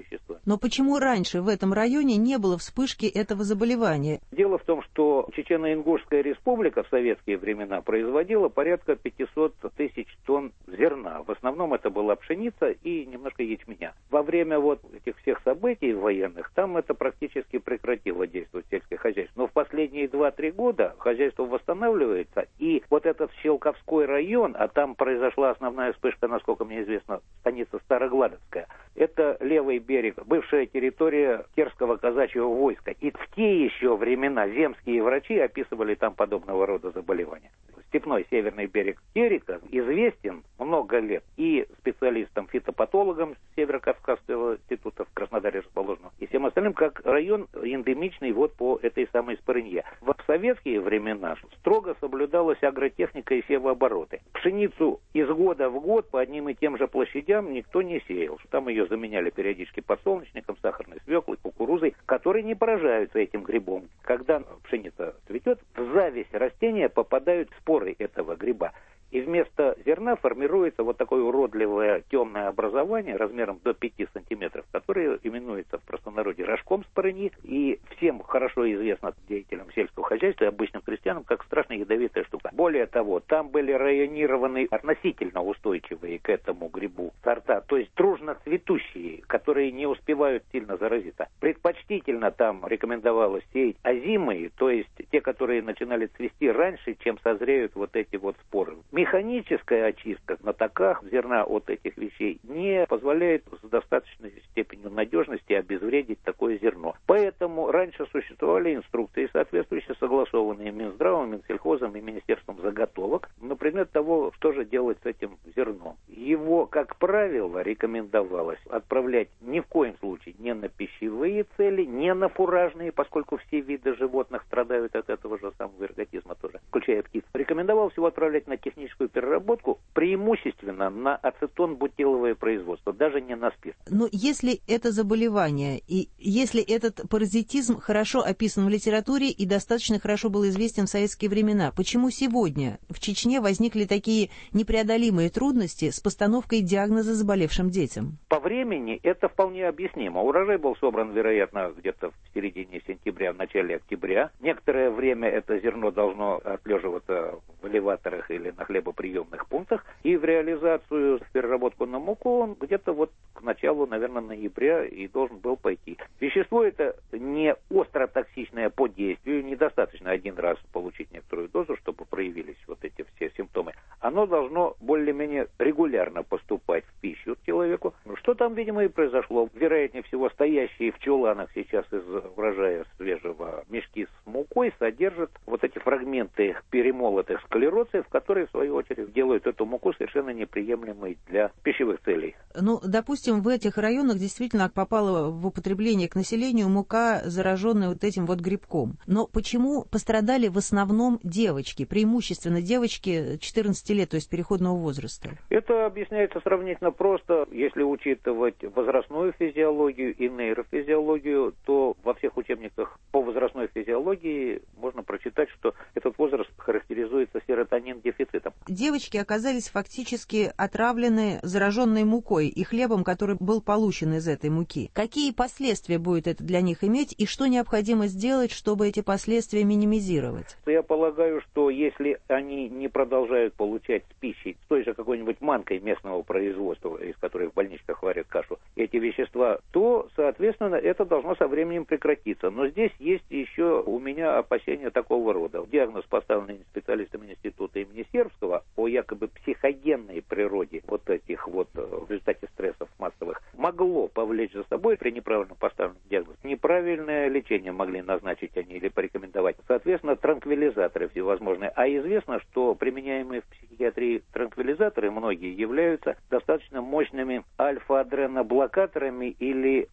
Но почему раньше в этом районе не было вспышки этого заболевания? Дело в том, что Чечено-Ингушская республика в советские времена производила порядка пятьсот тысяч тонн зерна. В основном это была пшеница и немножко ячменя. Во время вот этих всех событий военных там это практически прекратило действовать сельское хозяйство. Но в последние два-три года хозяйство восстанавливается, и вот этот Щелковской район, а там произошла основная вспышка, насколько мне известно, станица Старогладовская, это левый берег, бывшая территория Терского казачьего войска. И в те еще времена земские врачи описывали там подобного рода заболевания. Степной северный берег Терека известен много лет и специалистам-фитопатологам Северо-Кавказского института в Краснодаре расположенного, и всем остальным, как район эндемичный вот по этой самой Спорынье. В советские времена строго соблюдалась агротехника и севообороты. Пшеницу из года в год по одним и тем же площадям никто не сеял. Там ее заменяли периодически подсолнечником, сахарной свеклой, кукурузой, которые не поражаются этим грибом. Когда пшеница цветет, в зависть растения попадают споры этого гриба. И вместо зерна формируется вот такое уродливое темное образование размером до пяти сантиметров, которое именуется в простонародье рожком спорыньи. И всем хорошо известно деятелям сельского хозяйства и обычным крестьянам, как страшно ядовитая штука. Более того, там были районированы относительно устойчивые к этому грибу сорта, то есть дружно цветущие, которые не успевают сильно заразиться. Предпочтительно там рекомендовалось сеять озимые, то есть те, которые начинали цвести раньше, чем созреют вот эти вот споры. Механическая очистка на таках зерна от этих вещей не позволяет с достаточной степенью надежности обезвредить такое зерно. Поэтому раньше существовали инструкции, соответствующие, согласованные Минздравом, Минсельхозом и Министерством заготовок на предмет того, что же делать с этим зерном. Его, как правило, рекомендовалось отправлять ни в коем случае не на пищевые цели, не на фуражные, поскольку все виды животных страдают от этого же самого эрготизма тоже, включая птиц. Рекомендовалось его отправлять на техническую переработку, преимущественно на ацетон-бутиловое производство, даже не на спирт. Но если это заболевание, и если этот паразитизм хорошо описан в литературе и достаточно хорошо был известен в советские времена, почему сегодня в Чечне возникли такие непреодолимые трудности с постановкой диагноза заболевшим детям? По времени это вполне объяснимо. Урожай был собран, вероятно, где-то в середине сентября, в начале октября. Некоторое время это зерно должно отлеживаться в элеваторах или на хлебоприемных пунктах, и в реализацию, в переработку на муку он где-то вот к началу, наверное, ноября и должен был пойти. Вещество это не остротоксичное по действию, недостаточно один раз получить некоторую дозу, чтобы проявились вот эти все симптомы. Оно должно более-менее регулярно поступать в пищу к человеку. Что там, видимо, и произошло. Вероятнее всего, стоящие в чуланах сейчас из урожая свежего мешки с мукой содержат вот эти фрагменты перемолотых склероциев, которые, в свою очередь, делают эту муку совершенно неприемлемой для пищевых целей. Ну, допустим, в этих районах действительно попала в употребление к населению мука, зараженная вот этим вот грибком. Но почему пострадали в основном девочки, преимущественно девочки четырнадцати лет, то есть переходного возраста? Это объясняется сравнительно просто. Если учитывать возрастную физиологию и нейрофизиологию, то во всех учебниках по возрастной физиологии можно прочитать, что этот возраст характеризуется серотонин-дефицитом. Девочки оказались фактически отравлены зараженной мукой и хлебом, который был получен из этой муки. Какие последствия будет это для них иметь, и что необходимо сделать, чтобы эти последствия минимизировать? Я полагаю, что если они не продолжают получать с пищей, с той же какой-нибудь манкой местного производства, из которой в больничках варят кашу, эти вещества, то, соответственно, это должно со временем прекратиться. Но здесь есть еще у меня опасения такого рода. Диагноз, поставленный специалистами института имени Сербского о якобы психогенной природе вот этих вот в результате стрессов массовых, могло повлечь за собой при неправильно поставленном диагнозе неправильное лечение могли назначить они или порекомендовать. Соответственно, транквилизаторы всевозможные. А известно, что применяемые в психиатрии транквилизаторы многие являются достаточно мощными альфа-адреноблокаторами или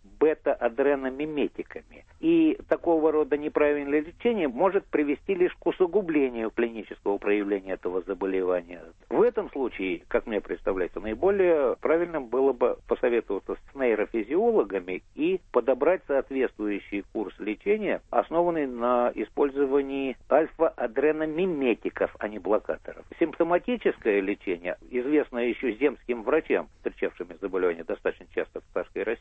бета-адреномиметиками. И такого рода неправильное лечение может привести лишь к усугублению клинического проявления этого заболевания. В этом случае, как мне представляется, наиболее правильным было бы посоветоваться с нейрофизиологами и подобрать соответствующий курс лечения, основанный на использовании альфа-адреномиметиков, а не блокаторов. Симптоматическое лечение, известное еще земским врачам, встречавшими заболевание достаточно часто в царской России,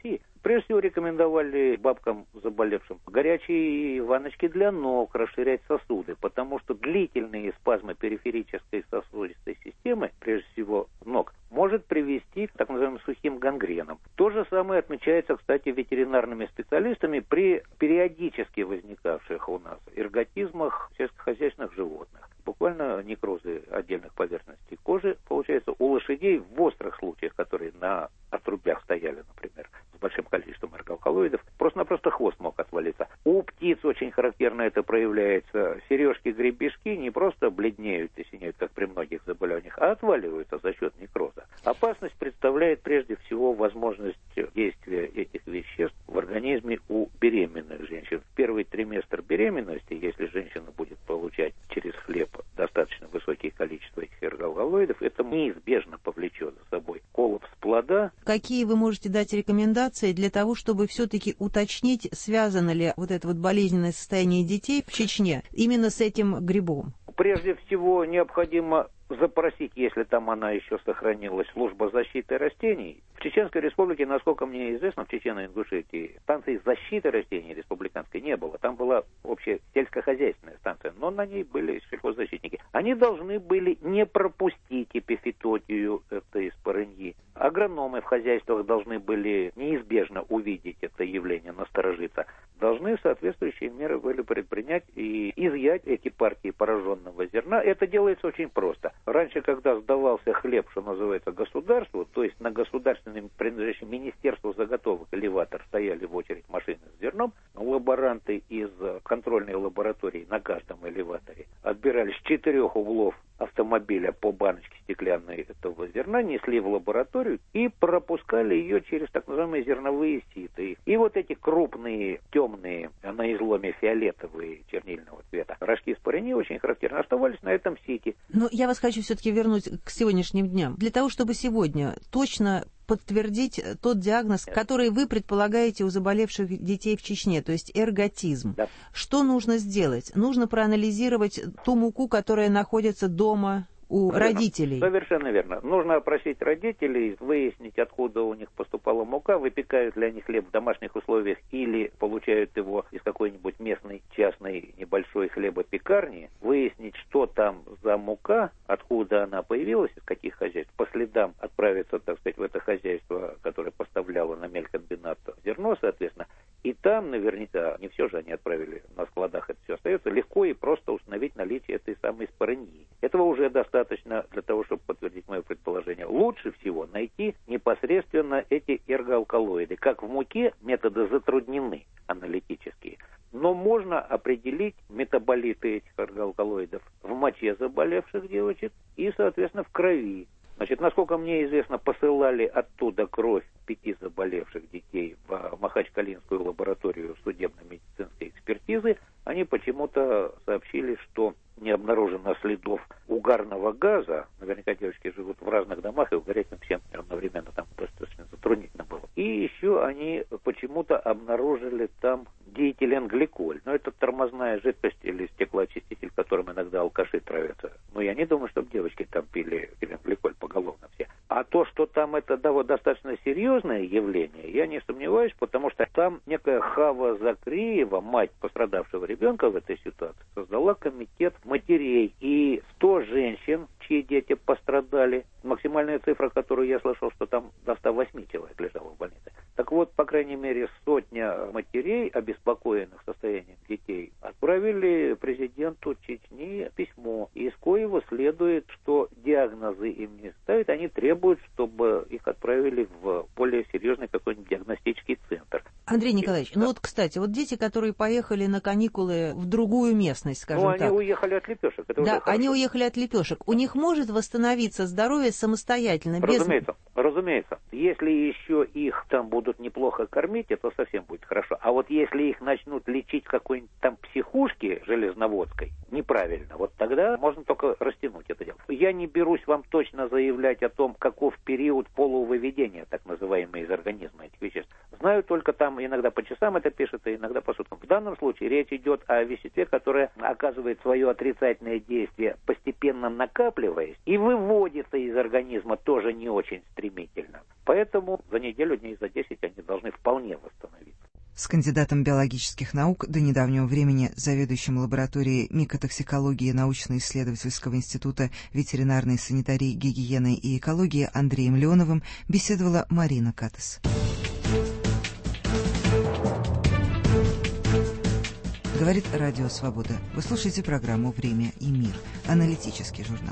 Прежде всего рекомендовали бабкам заболевшим горячие ванночки для ног, расширять сосуды, потому что длительные спазмы периферической сосудистой системы, прежде всего ног, может привести к так называемым сухим гангренам. То же самое отмечается, кстати, ветеринарными специалистами при периодически возникавших у нас эрготизмах сельскохозяйственных животных. Буквально некрозы отдельных поверхностей кожи, получается, у лошадей в острых случаях, которые на отрубях стояли, например, с большим количеством эргоалкалоидов, просто-напросто хвост мог отвалиться. У птиц очень характерно это проявляется. Сережки-гребешки не просто бледнеют и синеют, как при многих заболеваниях, а отваливаются за счет некроза. Опасность представляет прежде всего возможность действия этих веществ в организме у беременных женщин. В первый триместр беременности, если женщина будет получать через хлеб достаточно высокие количества этих эргоалкалоидов, это неизбежно повлечет за собой коллапс плода. Какие вы можете дать рекомендации для того, чтобы все-таки уточнить, связано ли вот это вот болезненное состояние детей в Чечне именно с этим грибом? Прежде всего необходимо запросить, если там она еще сохранилась, служба защиты растений. В Чеченской республике, насколько мне известно, в Чечено-Ингушетии станции защиты растений республиканской не было. Там была общая сельскохозяйственная станция, но на ней были сельхоззащитники. Они должны были не пропустить эпифитотию этой спорыньи. Агрономы в хозяйствах должны были неизбежно увидеть это явление, насторожиться. Должны соответствующие меры были предпринять и изъять эти партии пораженного зерна. Это делается очень просто. Раньше, когда сдавался хлеб, что называется, государству, то есть на государственном, принадлежащем министерству заготовок элеватор стояли в очередь машины с зерном, лаборанты из контрольной лаборатории на каждом элеваторе отбирали с четырех углов автомобиля по баночке стеклянной этого зерна, несли в лабораторию и пропускали ее через так называемые зерновые ситы. И вот эти крупные, темные, на изломе фиолетовые чернильного цвета рожки спорыни очень характерно оставались на этом сите. Но я вас хочу все-таки вернуть к сегодняшним дням. Для того, чтобы сегодня точно подтвердить тот диагноз, который вы предполагаете у заболевших детей в Чечне, то есть эрготизм. Да. Что нужно сделать? Нужно проанализировать ту муку, которая находится дома у Верно. родителей. Совершенно верно. Нужно опросить родителей, выяснить, откуда у них поступала мука, выпекают ли они хлеб в домашних условиях или получают его из какой-нибудь местной частной небольшой хлебопекарни, выяснить, что там за мука, откуда она появилась, из каких хозяйств, по следам отправиться, так сказать, в это хозяйство, которое поставляло на мелькомбинат зерно, соответственно, и там наверняка, не все же они отправили, на складах это все остается, легко и просто установить наличие этой самой спорыньи. Этого уже достаточно для того, чтобы подтвердить мое предположение. Лучше всего найти непосредственно эти эргоалкалоиды. Как в муке, методы затруднены аналитические, но можно определить метаболиты этих эргоалкалоидов в моче заболевших девочек и, соответственно, в крови. Значит, насколько мне известно, посылали оттуда кровь пяти заболевших детей в Махачкалинскую лабораторию судебно-медицинской экспертизы. Они почему-то сообщили, что не обнаружено следов угарного газа. Наверняка девочки живут в разных домах, и угореть им всем одновременно там достаточно затруднительно было. И еще они почему-то обнаружили там диэтиленгликоль. Но это тормозная жидкость или стеклоочиститель, которым иногда алкаши травятся. Но я не думаю, чтобы девочки там пили этиленгликоль поголовно все. А то, что там это да, вот, достаточно серьезное явление, я не сомневаюсь, потому что там некая Хава Закриева, мать пострадавшего ребенка в этой ситуации, создала комитет матерей. И сто женщин, чьи дети пострадали, максимальная цифра, которую я слышал, что там до ста восьми человек лежало в больнице. Так вот, по крайней мере, сотня матерей, обеспокоенных состоянием детей, отправили президенту Чечни письмо, из коего следует, что диагнозы им не ставят, они требуют, чтобы их отправили в более серьезный какой-нибудь диагностический центр. Андрей Николаевич, ну вот, кстати, вот дети, которые поехали на каникулы в другую местность, скажем ну, так. Ну, они уехали от лепешек. Это да, уже они уехали от лепешек. У них может восстановиться здоровье самостоятельно? Разумеется, без... разумеется. Если еще их там будут неплохо кормить, это совсем будет хорошо. А вот если их начнут лечить в какой-нибудь там психушке железноводской, неправильно, вот тогда можно только растянуть это дело. Я не берусь вам точно заявлять о том, каков период полувыведения, так называемый, из организма этих веществ. Знаю только там иногда по часам это пишется, иногда по суткам. В данном случае речь идет о веществе, которое оказывает свое отрицательное действие, постепенно накапливаясь, и выводится из организма тоже не очень стремительно. Поэтому за неделю, дней за десять они должны вполне С кандидатом биологических наук, до недавнего времени заведующим лабораторией микотоксикологии научно-исследовательского института ветеринарной санитарии, гигиены и экологии Андреем Леоновым беседовала Марина Катас. Говорит Радио Свобода. Вы слушаете программу «Время и мир». Аналитический журнал.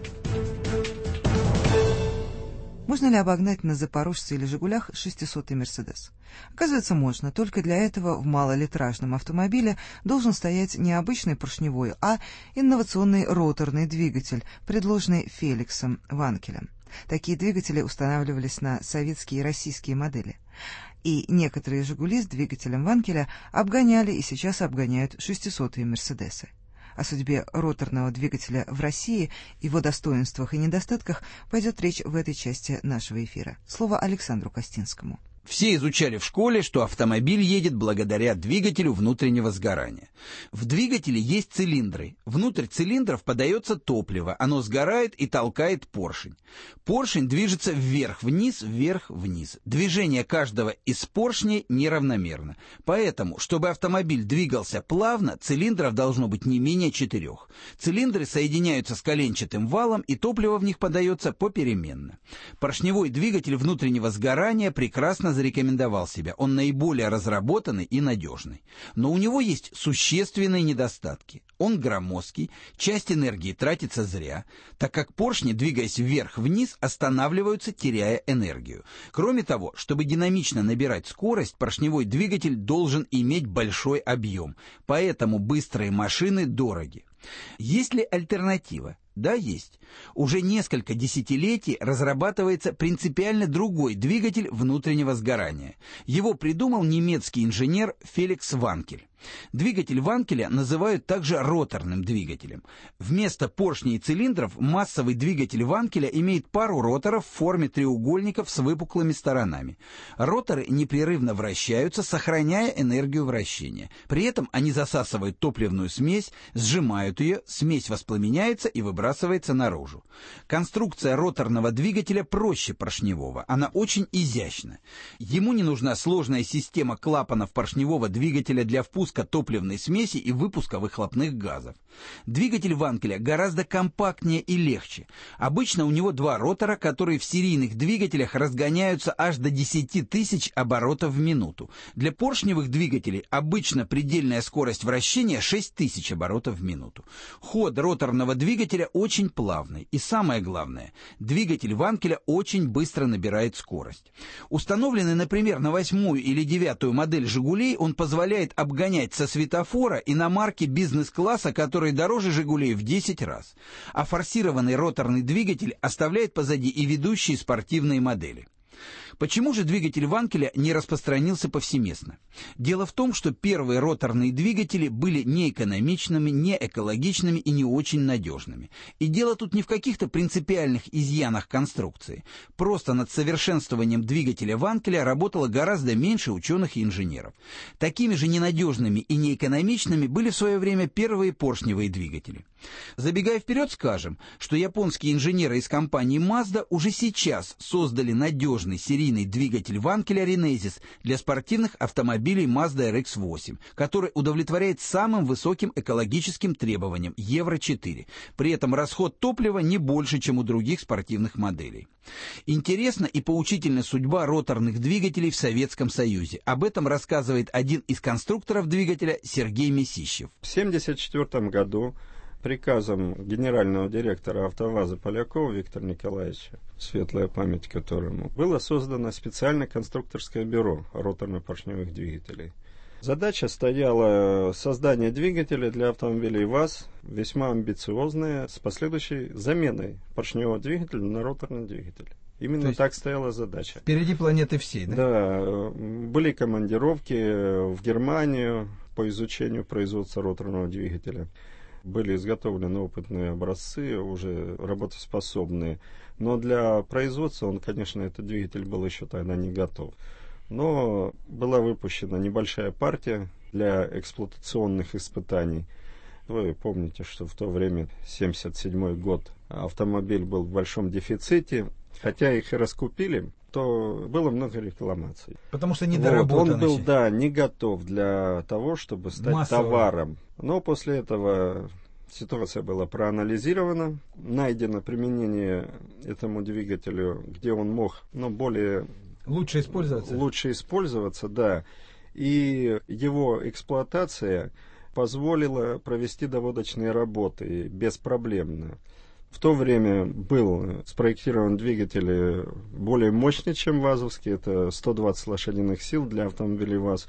Можно ли обогнать на «Запорожце» или «Жигулях» шестисотый «Мерседес»? Оказывается, можно. Только для этого в малолитражном автомобиле должен стоять не обычный поршневой, а инновационный роторный двигатель, предложенный Феликсом Ванкелем. Такие двигатели устанавливались на советские и российские модели. И некоторые «Жигули» с двигателем Ванкеля обгоняли и сейчас обгоняют шестисотые «Мерседесы». О судьбе роторного двигателя в России, его достоинствах и недостатках пойдет речь в этой части нашего эфира. Слово Александру Костинскому. Все изучали в школе, что автомобиль едет благодаря двигателю внутреннего сгорания. В двигателе есть цилиндры. Внутрь цилиндров подается топливо. Оно сгорает и толкает поршень. Поршень движется вверх-вниз, вверх-вниз. Движение каждого из поршней неравномерно. Поэтому, чтобы автомобиль двигался плавно, цилиндров должно быть не менее четырех. Цилиндры соединяются с коленчатым валом, и топливо в них подается попеременно. Поршневой двигатель внутреннего сгорания прекрасно зарекомендовал себя. Он наиболее разработанный и надежный. Но у него есть существенные недостатки. Он громоздкий, часть энергии тратится зря, так как поршни, двигаясь вверх-вниз, останавливаются, теряя энергию. Кроме того, чтобы динамично набирать скорость, поршневой двигатель должен иметь большой объем, поэтому быстрые машины дороги. Есть ли альтернатива? Да, есть. Уже несколько десятилетий разрабатывается принципиально другой двигатель внутреннего сгорания. Его придумал немецкий инженер Феликс Ванкель. Двигатель Ванкеля называют также роторным двигателем. Вместо поршней и цилиндров массовый двигатель Ванкеля имеет пару роторов в форме треугольников с выпуклыми сторонами. Роторы непрерывно вращаются, сохраняя энергию вращения. При этом они засасывают топливную смесь, сжимают ее, смесь воспламеняется и выбрасывается наружу. Конструкция роторного двигателя проще поршневого, она очень изящна. Ему не нужна сложная система клапанов поршневого двигателя для впуска топливной смеси и выпуска выхлопных газов. Двигатель Ванкеля гораздо компактнее и легче. Обычно у него два ротора, которые в серийных двигателях разгоняются аж до десяти тысяч оборотов в минуту. Для поршневых двигателей обычно предельная скорость вращения шесть тысяч оборотов в минуту. Ход роторного двигателя очень плавный. И самое главное, двигатель Ванкеля очень быстро набирает скорость. Установленный, например, на восьмую или девятую модель «Жигулей», он позволяет обгонять со светофора иномарки бизнес-класса, которые дороже «Жигулей» в десять раз. А форсированный роторный двигатель оставляет позади и ведущие спортивные модели. Почему же двигатель Ванкеля не распространился повсеместно? Дело в том, что первые роторные двигатели были неэкономичными, неэкологичными и не очень надежными. И дело тут не в каких-то принципиальных изъянах конструкции. Просто над совершенствованием двигателя Ванкеля работало гораздо меньше ученых и инженеров. Такими же ненадежными и неэкономичными были в свое время первые поршневые двигатели. Забегая вперед, скажем, что японские инженеры из компании Mazda уже сейчас создали надежный серийный двигатель Ванкеля Renesis для спортивных автомобилей Mazda эр икс восемь, который удовлетворяет самым высоким экологическим требованиям евро четыре. При этом расход топлива не больше, чем у других спортивных моделей. Интересна и поучительна судьба роторных двигателей в Советском Союзе. Об этом рассказывает один из конструкторов двигателя Сергей Месищев. В тысяча девятьсот семьдесят четвёртом году приказом генерального директора АвтоВАЗа Полякова Виктора Николаевича, светлая память которому, было создано специальное конструкторское бюро роторно-поршневых двигателей. Задача стояла создание двигателя для автомобилей ВАЗ, весьма амбициозная, с последующей заменой поршневого двигателя на роторный двигатель. Именно так стояла задача. Впереди планеты всей, да? Да. Были командировки в Германию по изучению производства роторного двигателя. Были изготовлены опытные образцы, уже работоспособные. Но для производства он, конечно, этот двигатель был еще тогда не готов. Но была выпущена небольшая партия для эксплуатационных испытаний. Вы помните, что в то время, семьдесят седьмой год, автомобиль был в большом дефиците. хотя их и раскупили, то было много рекламаций. Потому что недоработанный. Вот, он был, да, не готов для того, чтобы стать массово товаром. Но после этого ситуация была проанализирована, найдено применение этому двигателю, где он мог, ну, более... Лучше использоваться. Лучше использоваться, да. И его эксплуатация позволила провести доводочные работы беспроблемно. В то время был спроектирован двигатель более мощный, чем ВАЗовский, это сто двадцать лошадиных сил для автомобилей ВАЗ.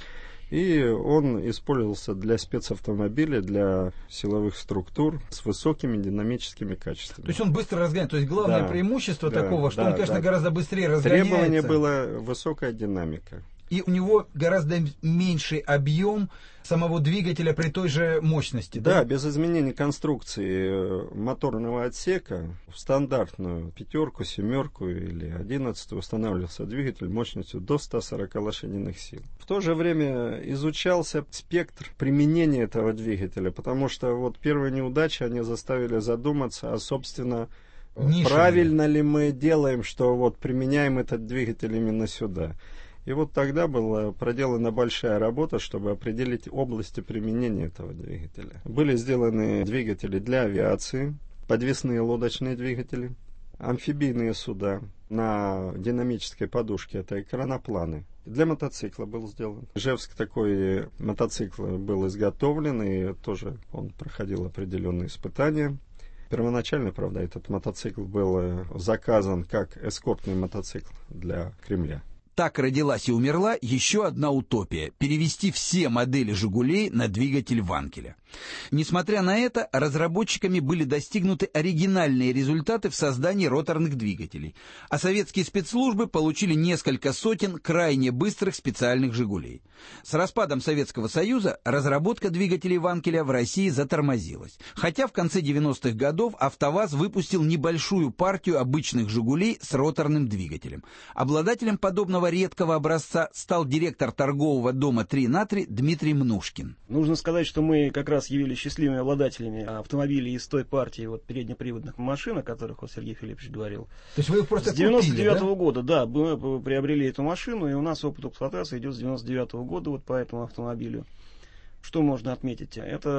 И он использовался для спецавтомобилей, для силовых структур с высокими динамическими качествами. То есть он быстро разгоняет. То есть главное, да, преимущество да, такого, что да, он, конечно, да, гораздо быстрее разгоняется. Требование было высокая динамика. И у него гораздо меньший объем самого двигателя при той же мощности. Да, да, без изменения конструкции моторного отсека в стандартную пятерку, семерку или одиннадцатую устанавливался двигатель мощностью до ста сорока лошадиных сил. В то же время изучался спектр применения этого двигателя, потому что вот первые неудачи, они заставили задуматься, а собственно, Нишами. правильно ли мы делаем, что вот применяем этот двигатель именно сюда. И вот тогда была проделана большая работа, чтобы определить области применения этого двигателя. Были сделаны двигатели для авиации, подвесные лодочные двигатели, амфибийные суда на динамической подушке, это экранопланы. Для мотоцикла был сделан. Ижевск такой мотоцикл был изготовлен, и тоже он проходил определенные испытания. Первоначально, правда, этот мотоцикл был заказан как эскортный мотоцикл для Кремля. Так родилась и умерла еще одна утопия – перевести все модели «Жигулей» на двигатель Ванкеля. Несмотря на это, разработчиками были достигнуты оригинальные результаты в создании роторных двигателей, а советские спецслужбы получили несколько сотен крайне быстрых специальных «Жигулей». С распадом Советского Союза разработка двигателей Ванкеля в России затормозилась, хотя в конце девяностых годов АвтоВАЗ выпустил небольшую партию обычных «Жигулей» с роторным двигателем. Обладателем подобного редкого образца стал директор торгового дома три на три Дмитрий Мнушкин. Нужно сказать, что мы как раз явились счастливыми обладателями автомобилей из той партии вот, переднеприводных машин, о которых вот Сергей Филиппович говорил. То есть вы их просто с девяносто девятого года, да, мы приобрели эту машину, и у нас опыт эксплуатации идет с девяносто девятого года вот по этому автомобилю. Что можно отметить?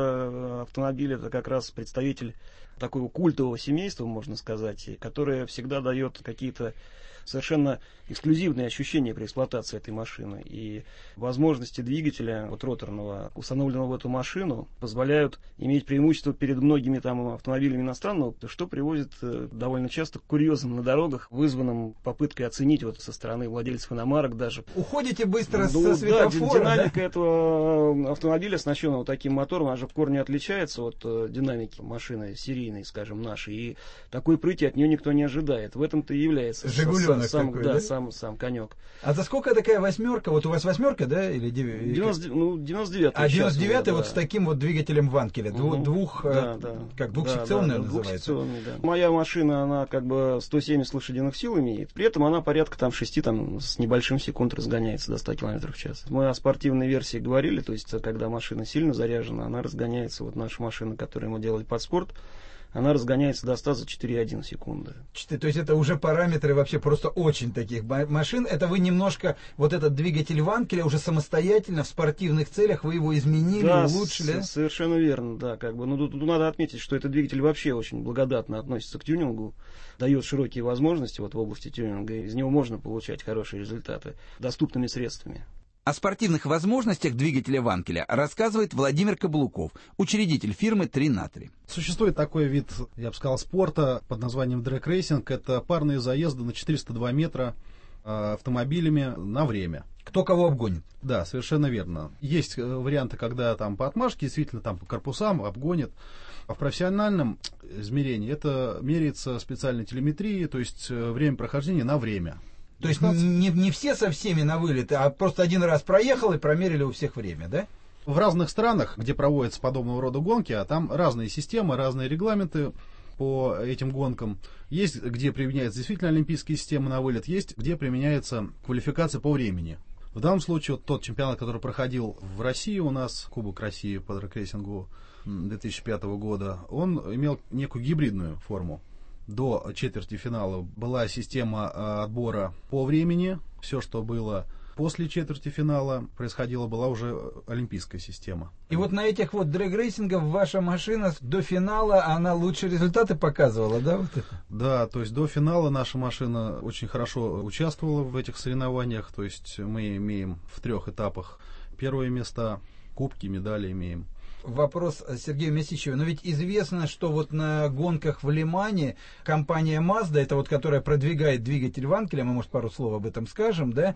Это автомобиль, это как раз представитель такого культового семейства, можно сказать, которое всегда дает какие-то совершенно эксклюзивные ощущения при эксплуатации этой машины. И возможности двигателя вот, роторного, установленного в эту машину, позволяют иметь преимущество перед многими там, автомобилями иностранного, что приводит э, довольно часто к курьезам на дорогах, вызванным попыткой оценить вот, со стороны владельцев иномарок даже. Уходите быстро ну, со светофора, да? Динамика да? этого автомобиля, оснащенного таким мотором, она же в корне отличается от э, динамики машины серийной, скажем, нашей. И такой прыти от нее никто не ожидает. В этом-то и является Жигуленок сам, такой, да, да? Сам, сам конек. А за сколько такая восьмерка? Вот у вас восьмерка, да? Или девяносто, ну, девяносто девятый. А девяносто девятый вот да. с таким вот двигателем Ванкеля. Двух, угу. двух да, да. как двухсекционная да, да, называется. Да. Моя машина, она как бы сто семьдесят лошадиных сил имеет. При этом она порядка там шесть там, с небольшим секунд разгоняется до ста километров в час. Мы о спортивной версии говорили, то есть когда машина сильно заряжена, она разгоняется. Вот наша машина, которую мы делали под спорт, она разгоняется до ста за четыре целых одна десятая секунды. То есть это уже параметры вообще просто очень таких машин. Это вы немножко, вот этот двигатель Ванкеля уже самостоятельно в спортивных целях вы его изменили, да, улучшили? С- совершенно верно, да. Как бы. Ну, тут, тут надо отметить, что этот двигатель вообще очень благодатно относится к тюнингу, дает широкие возможности вот в области тюнинга, из него можно получать хорошие результаты доступными средствами. О спортивных возможностях двигателя Ванкеля рассказывает Владимир Каблуков, учредитель фирмы три на три. Существует такой вид, я бы сказал, спорта под названием дрэг-рейсинг. Это парные заезды на четыреста два метра автомобилями на время. Кто кого обгонит. Да, совершенно верно. Есть варианты, когда там по отмашке, действительно там по корпусам обгонят. А в профессиональном измерении это меряется специальной телеметрией, то есть время прохождения на время. То есть не, не все со всеми на вылет, а просто один раз проехал и промерили у всех время, да? В разных странах, где проводятся подобного рода гонки, а там разные системы, разные регламенты по этим гонкам. Есть, где применяются действительно олимпийские системы на вылет, есть, где применяется квалификация по времени. В данном случае вот тот чемпионат, который проходил в России у нас, Кубок России по дрэг-рейсингу две тысячи пятого года, он имел некую гибридную форму. до четвертьфинала была система отбора по времени. Все, что было после четвертьфинала, происходила, была уже олимпийская система. И вот на этих вот дрэг-рейсингах ваша машина до финала, она лучшие результаты показывала, да? Вот это? Да, то есть до финала наша машина очень хорошо участвовала в этих соревнованиях. То есть мы имеем в трех этапах первые места, кубки, медали имеем. Вопрос Сергею Месищеву. Но ведь известно, что вот на гонках в Лимане компания Mazda, это вот которая продвигает двигатель Ванкеля, мы, может, пару слов об этом скажем, да,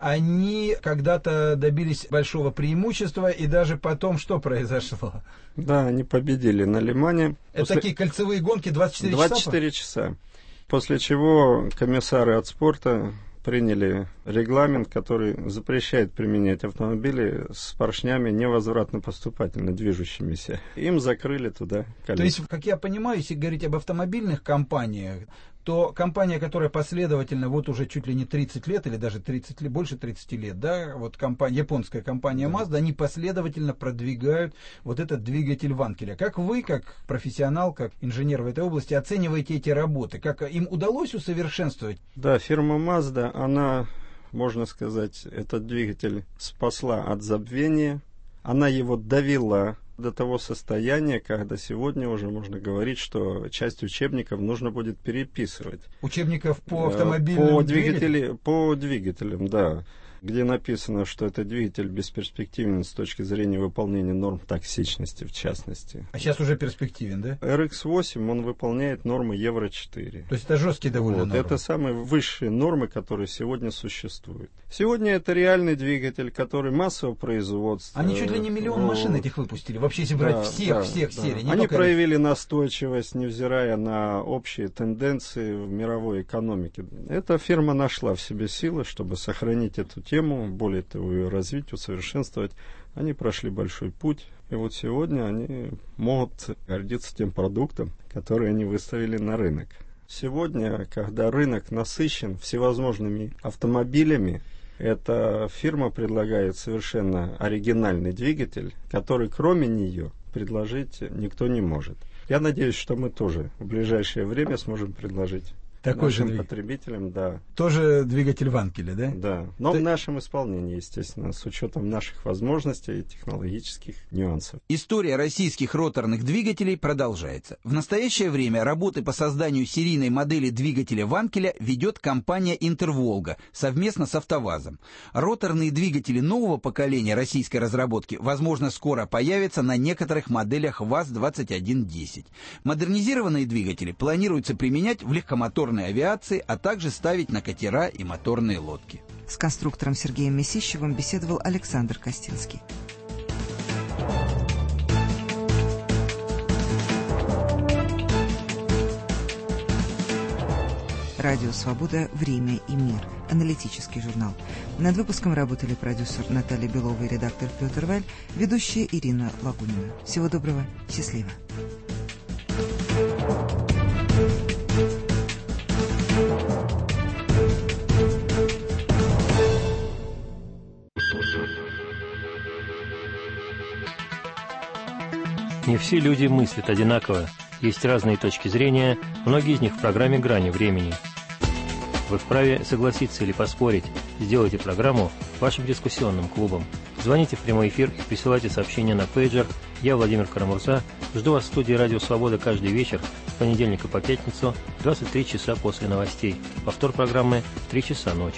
они когда-то добились большого преимущества, и даже потом что произошло? Да, они победили на Лимане. Это После... такие кольцевые гонки двадцать четыре часа? двадцать четыре часа. После чего комиссары от спорта приняли регламент, который запрещает применять автомобили с поршнями невозвратно поступательно движущимися. Им закрыли туда колеса. То есть, как я понимаю, если говорить об автомобильных компаниях, то компания, которая последовательно вот уже чуть ли не тридцать лет, или даже тридцать лет, больше тридцати лет, да, вот компания, японская компания Mazda, они последовательно продвигают вот этот двигатель Ванкеля. Как вы, как профессионал, как инженер в этой области, оцениваете эти работы? Как им удалось усовершенствовать? Да, фирма Mazda, она, можно сказать, этот двигатель спасла от забвения, она его довела до того состояния, когда сегодня уже можно говорить, что часть учебников нужно будет переписывать. Учебников по автомобильным по двигателям? По двигателям, да. Где написано, что этот двигатель бесперспективен с точки зрения выполнения норм токсичности, в частности. А сейчас уже перспективен, да? эр икс восемь, он выполняет нормы евро четыре. То есть это жесткие довольно вот, нормы. Это самые высшие нормы, которые сегодня существуют. Сегодня это реальный двигатель, который массового производства. Они чуть ли не миллион вот. машин этих выпустили. Вообще, если брать да, всех, да, всех да. серий. Не Они только... проявили настойчивость, невзирая на общие тенденции в мировой экономике. Эта фирма нашла в себе силы, чтобы сохранить эту тему, более того, ее развить, усовершенствовать. Они прошли большой путь. И вот сегодня они могут гордиться тем продуктом, который они выставили на рынок. Сегодня, когда рынок насыщен всевозможными автомобилями, эта фирма предлагает совершенно оригинальный двигатель, который кроме нее предложить никто не может. Я надеюсь, что мы тоже в ближайшее время сможем предложить такой нашим же потребителям, да. Тоже двигатель Ванкеля, да? Да, но Ты... в нашем исполнении, естественно, с учетом наших возможностей и технологических нюансов. История российских роторных двигателей продолжается. В настоящее время работы по созданию серийной модели двигателя Ванкеля ведет компания «Интерволга» совместно с «АвтоВАЗом». Роторные двигатели нового поколения российской разработки, возможно, скоро появятся на некоторых моделях ВАЗ двадцать один десять. Модернизированные двигатели планируется применять в легкомоторной авиации, а также ставить на катера и моторные лодки. С конструктором Сергеем Месищевым беседовал Александр Костинский. Радио «Свобода. Время и мир». Аналитический журнал. Над выпуском работали продюсер Наталья Белова и редактор Петр Валь, ведущая Ирина Лагунина. Всего доброго. Счастливо. Не все люди мыслят одинаково. Есть разные точки зрения, многие из них в программе «Грани времени». Вы вправе согласиться или поспорить. Сделайте программу вашим дискуссионным клубом. Звоните в прямой эфир и присылайте сообщения на пейджер. Я, Владимир Карамурза, жду вас в студии «Радио Свобода» каждый вечер с понедельника по пятницу в двадцать три часа после новостей. Повтор программы в три часа ночи.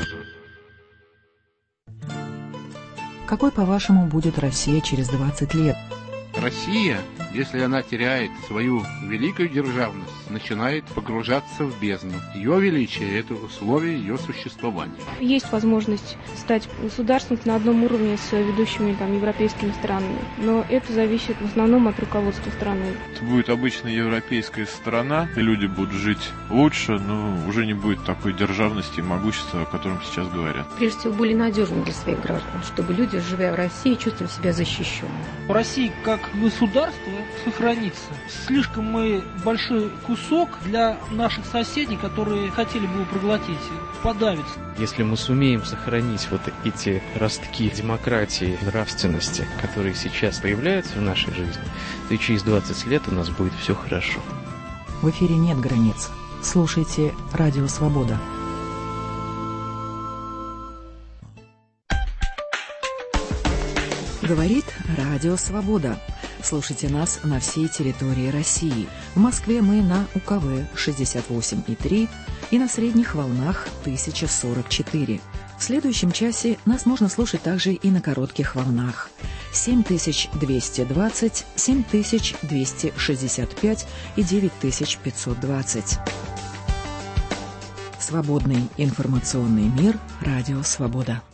Какой, по-вашему, будет Россия через двадцать лет? Россия, если она теряет свою великую державность, начинает погружаться в бездну. Ее величие – это условие ее существования. Есть возможность стать государством на одном уровне с ведущими там, европейскими странами, но это зависит в основном от руководства страны. Это будет обычная европейская страна, и люди будут жить лучше, но уже не будет такой державности и могущества, о котором сейчас говорят. Прежде всего, более надежным для своих граждан, чтобы люди, живя в России, чувствовали себя защищенными. Россия как государство сохранится. Слишком мы большой кусок для наших соседей, которые хотели бы его проглотить, подавится. Если мы сумеем сохранить вот эти ростки демократии, нравственности, которые сейчас появляются в нашей жизни, то и через двадцать лет у нас будет все хорошо. В эфире нет границ. Слушайте «Радио Свобода». Говорит Радио Свобода. Слушайте нас на всей территории России. В Москве мы на У К В шестьдесят восемь и три и на средних волнах тысяча сорок четыре. В следующем часе нас можно слушать также и на коротких волнах. семь тысяч двести двадцать, семь тысяч двести шестьдесят пять и девять тысяч пятьсот двадцать. Свободный информационный мир. Радио Свобода.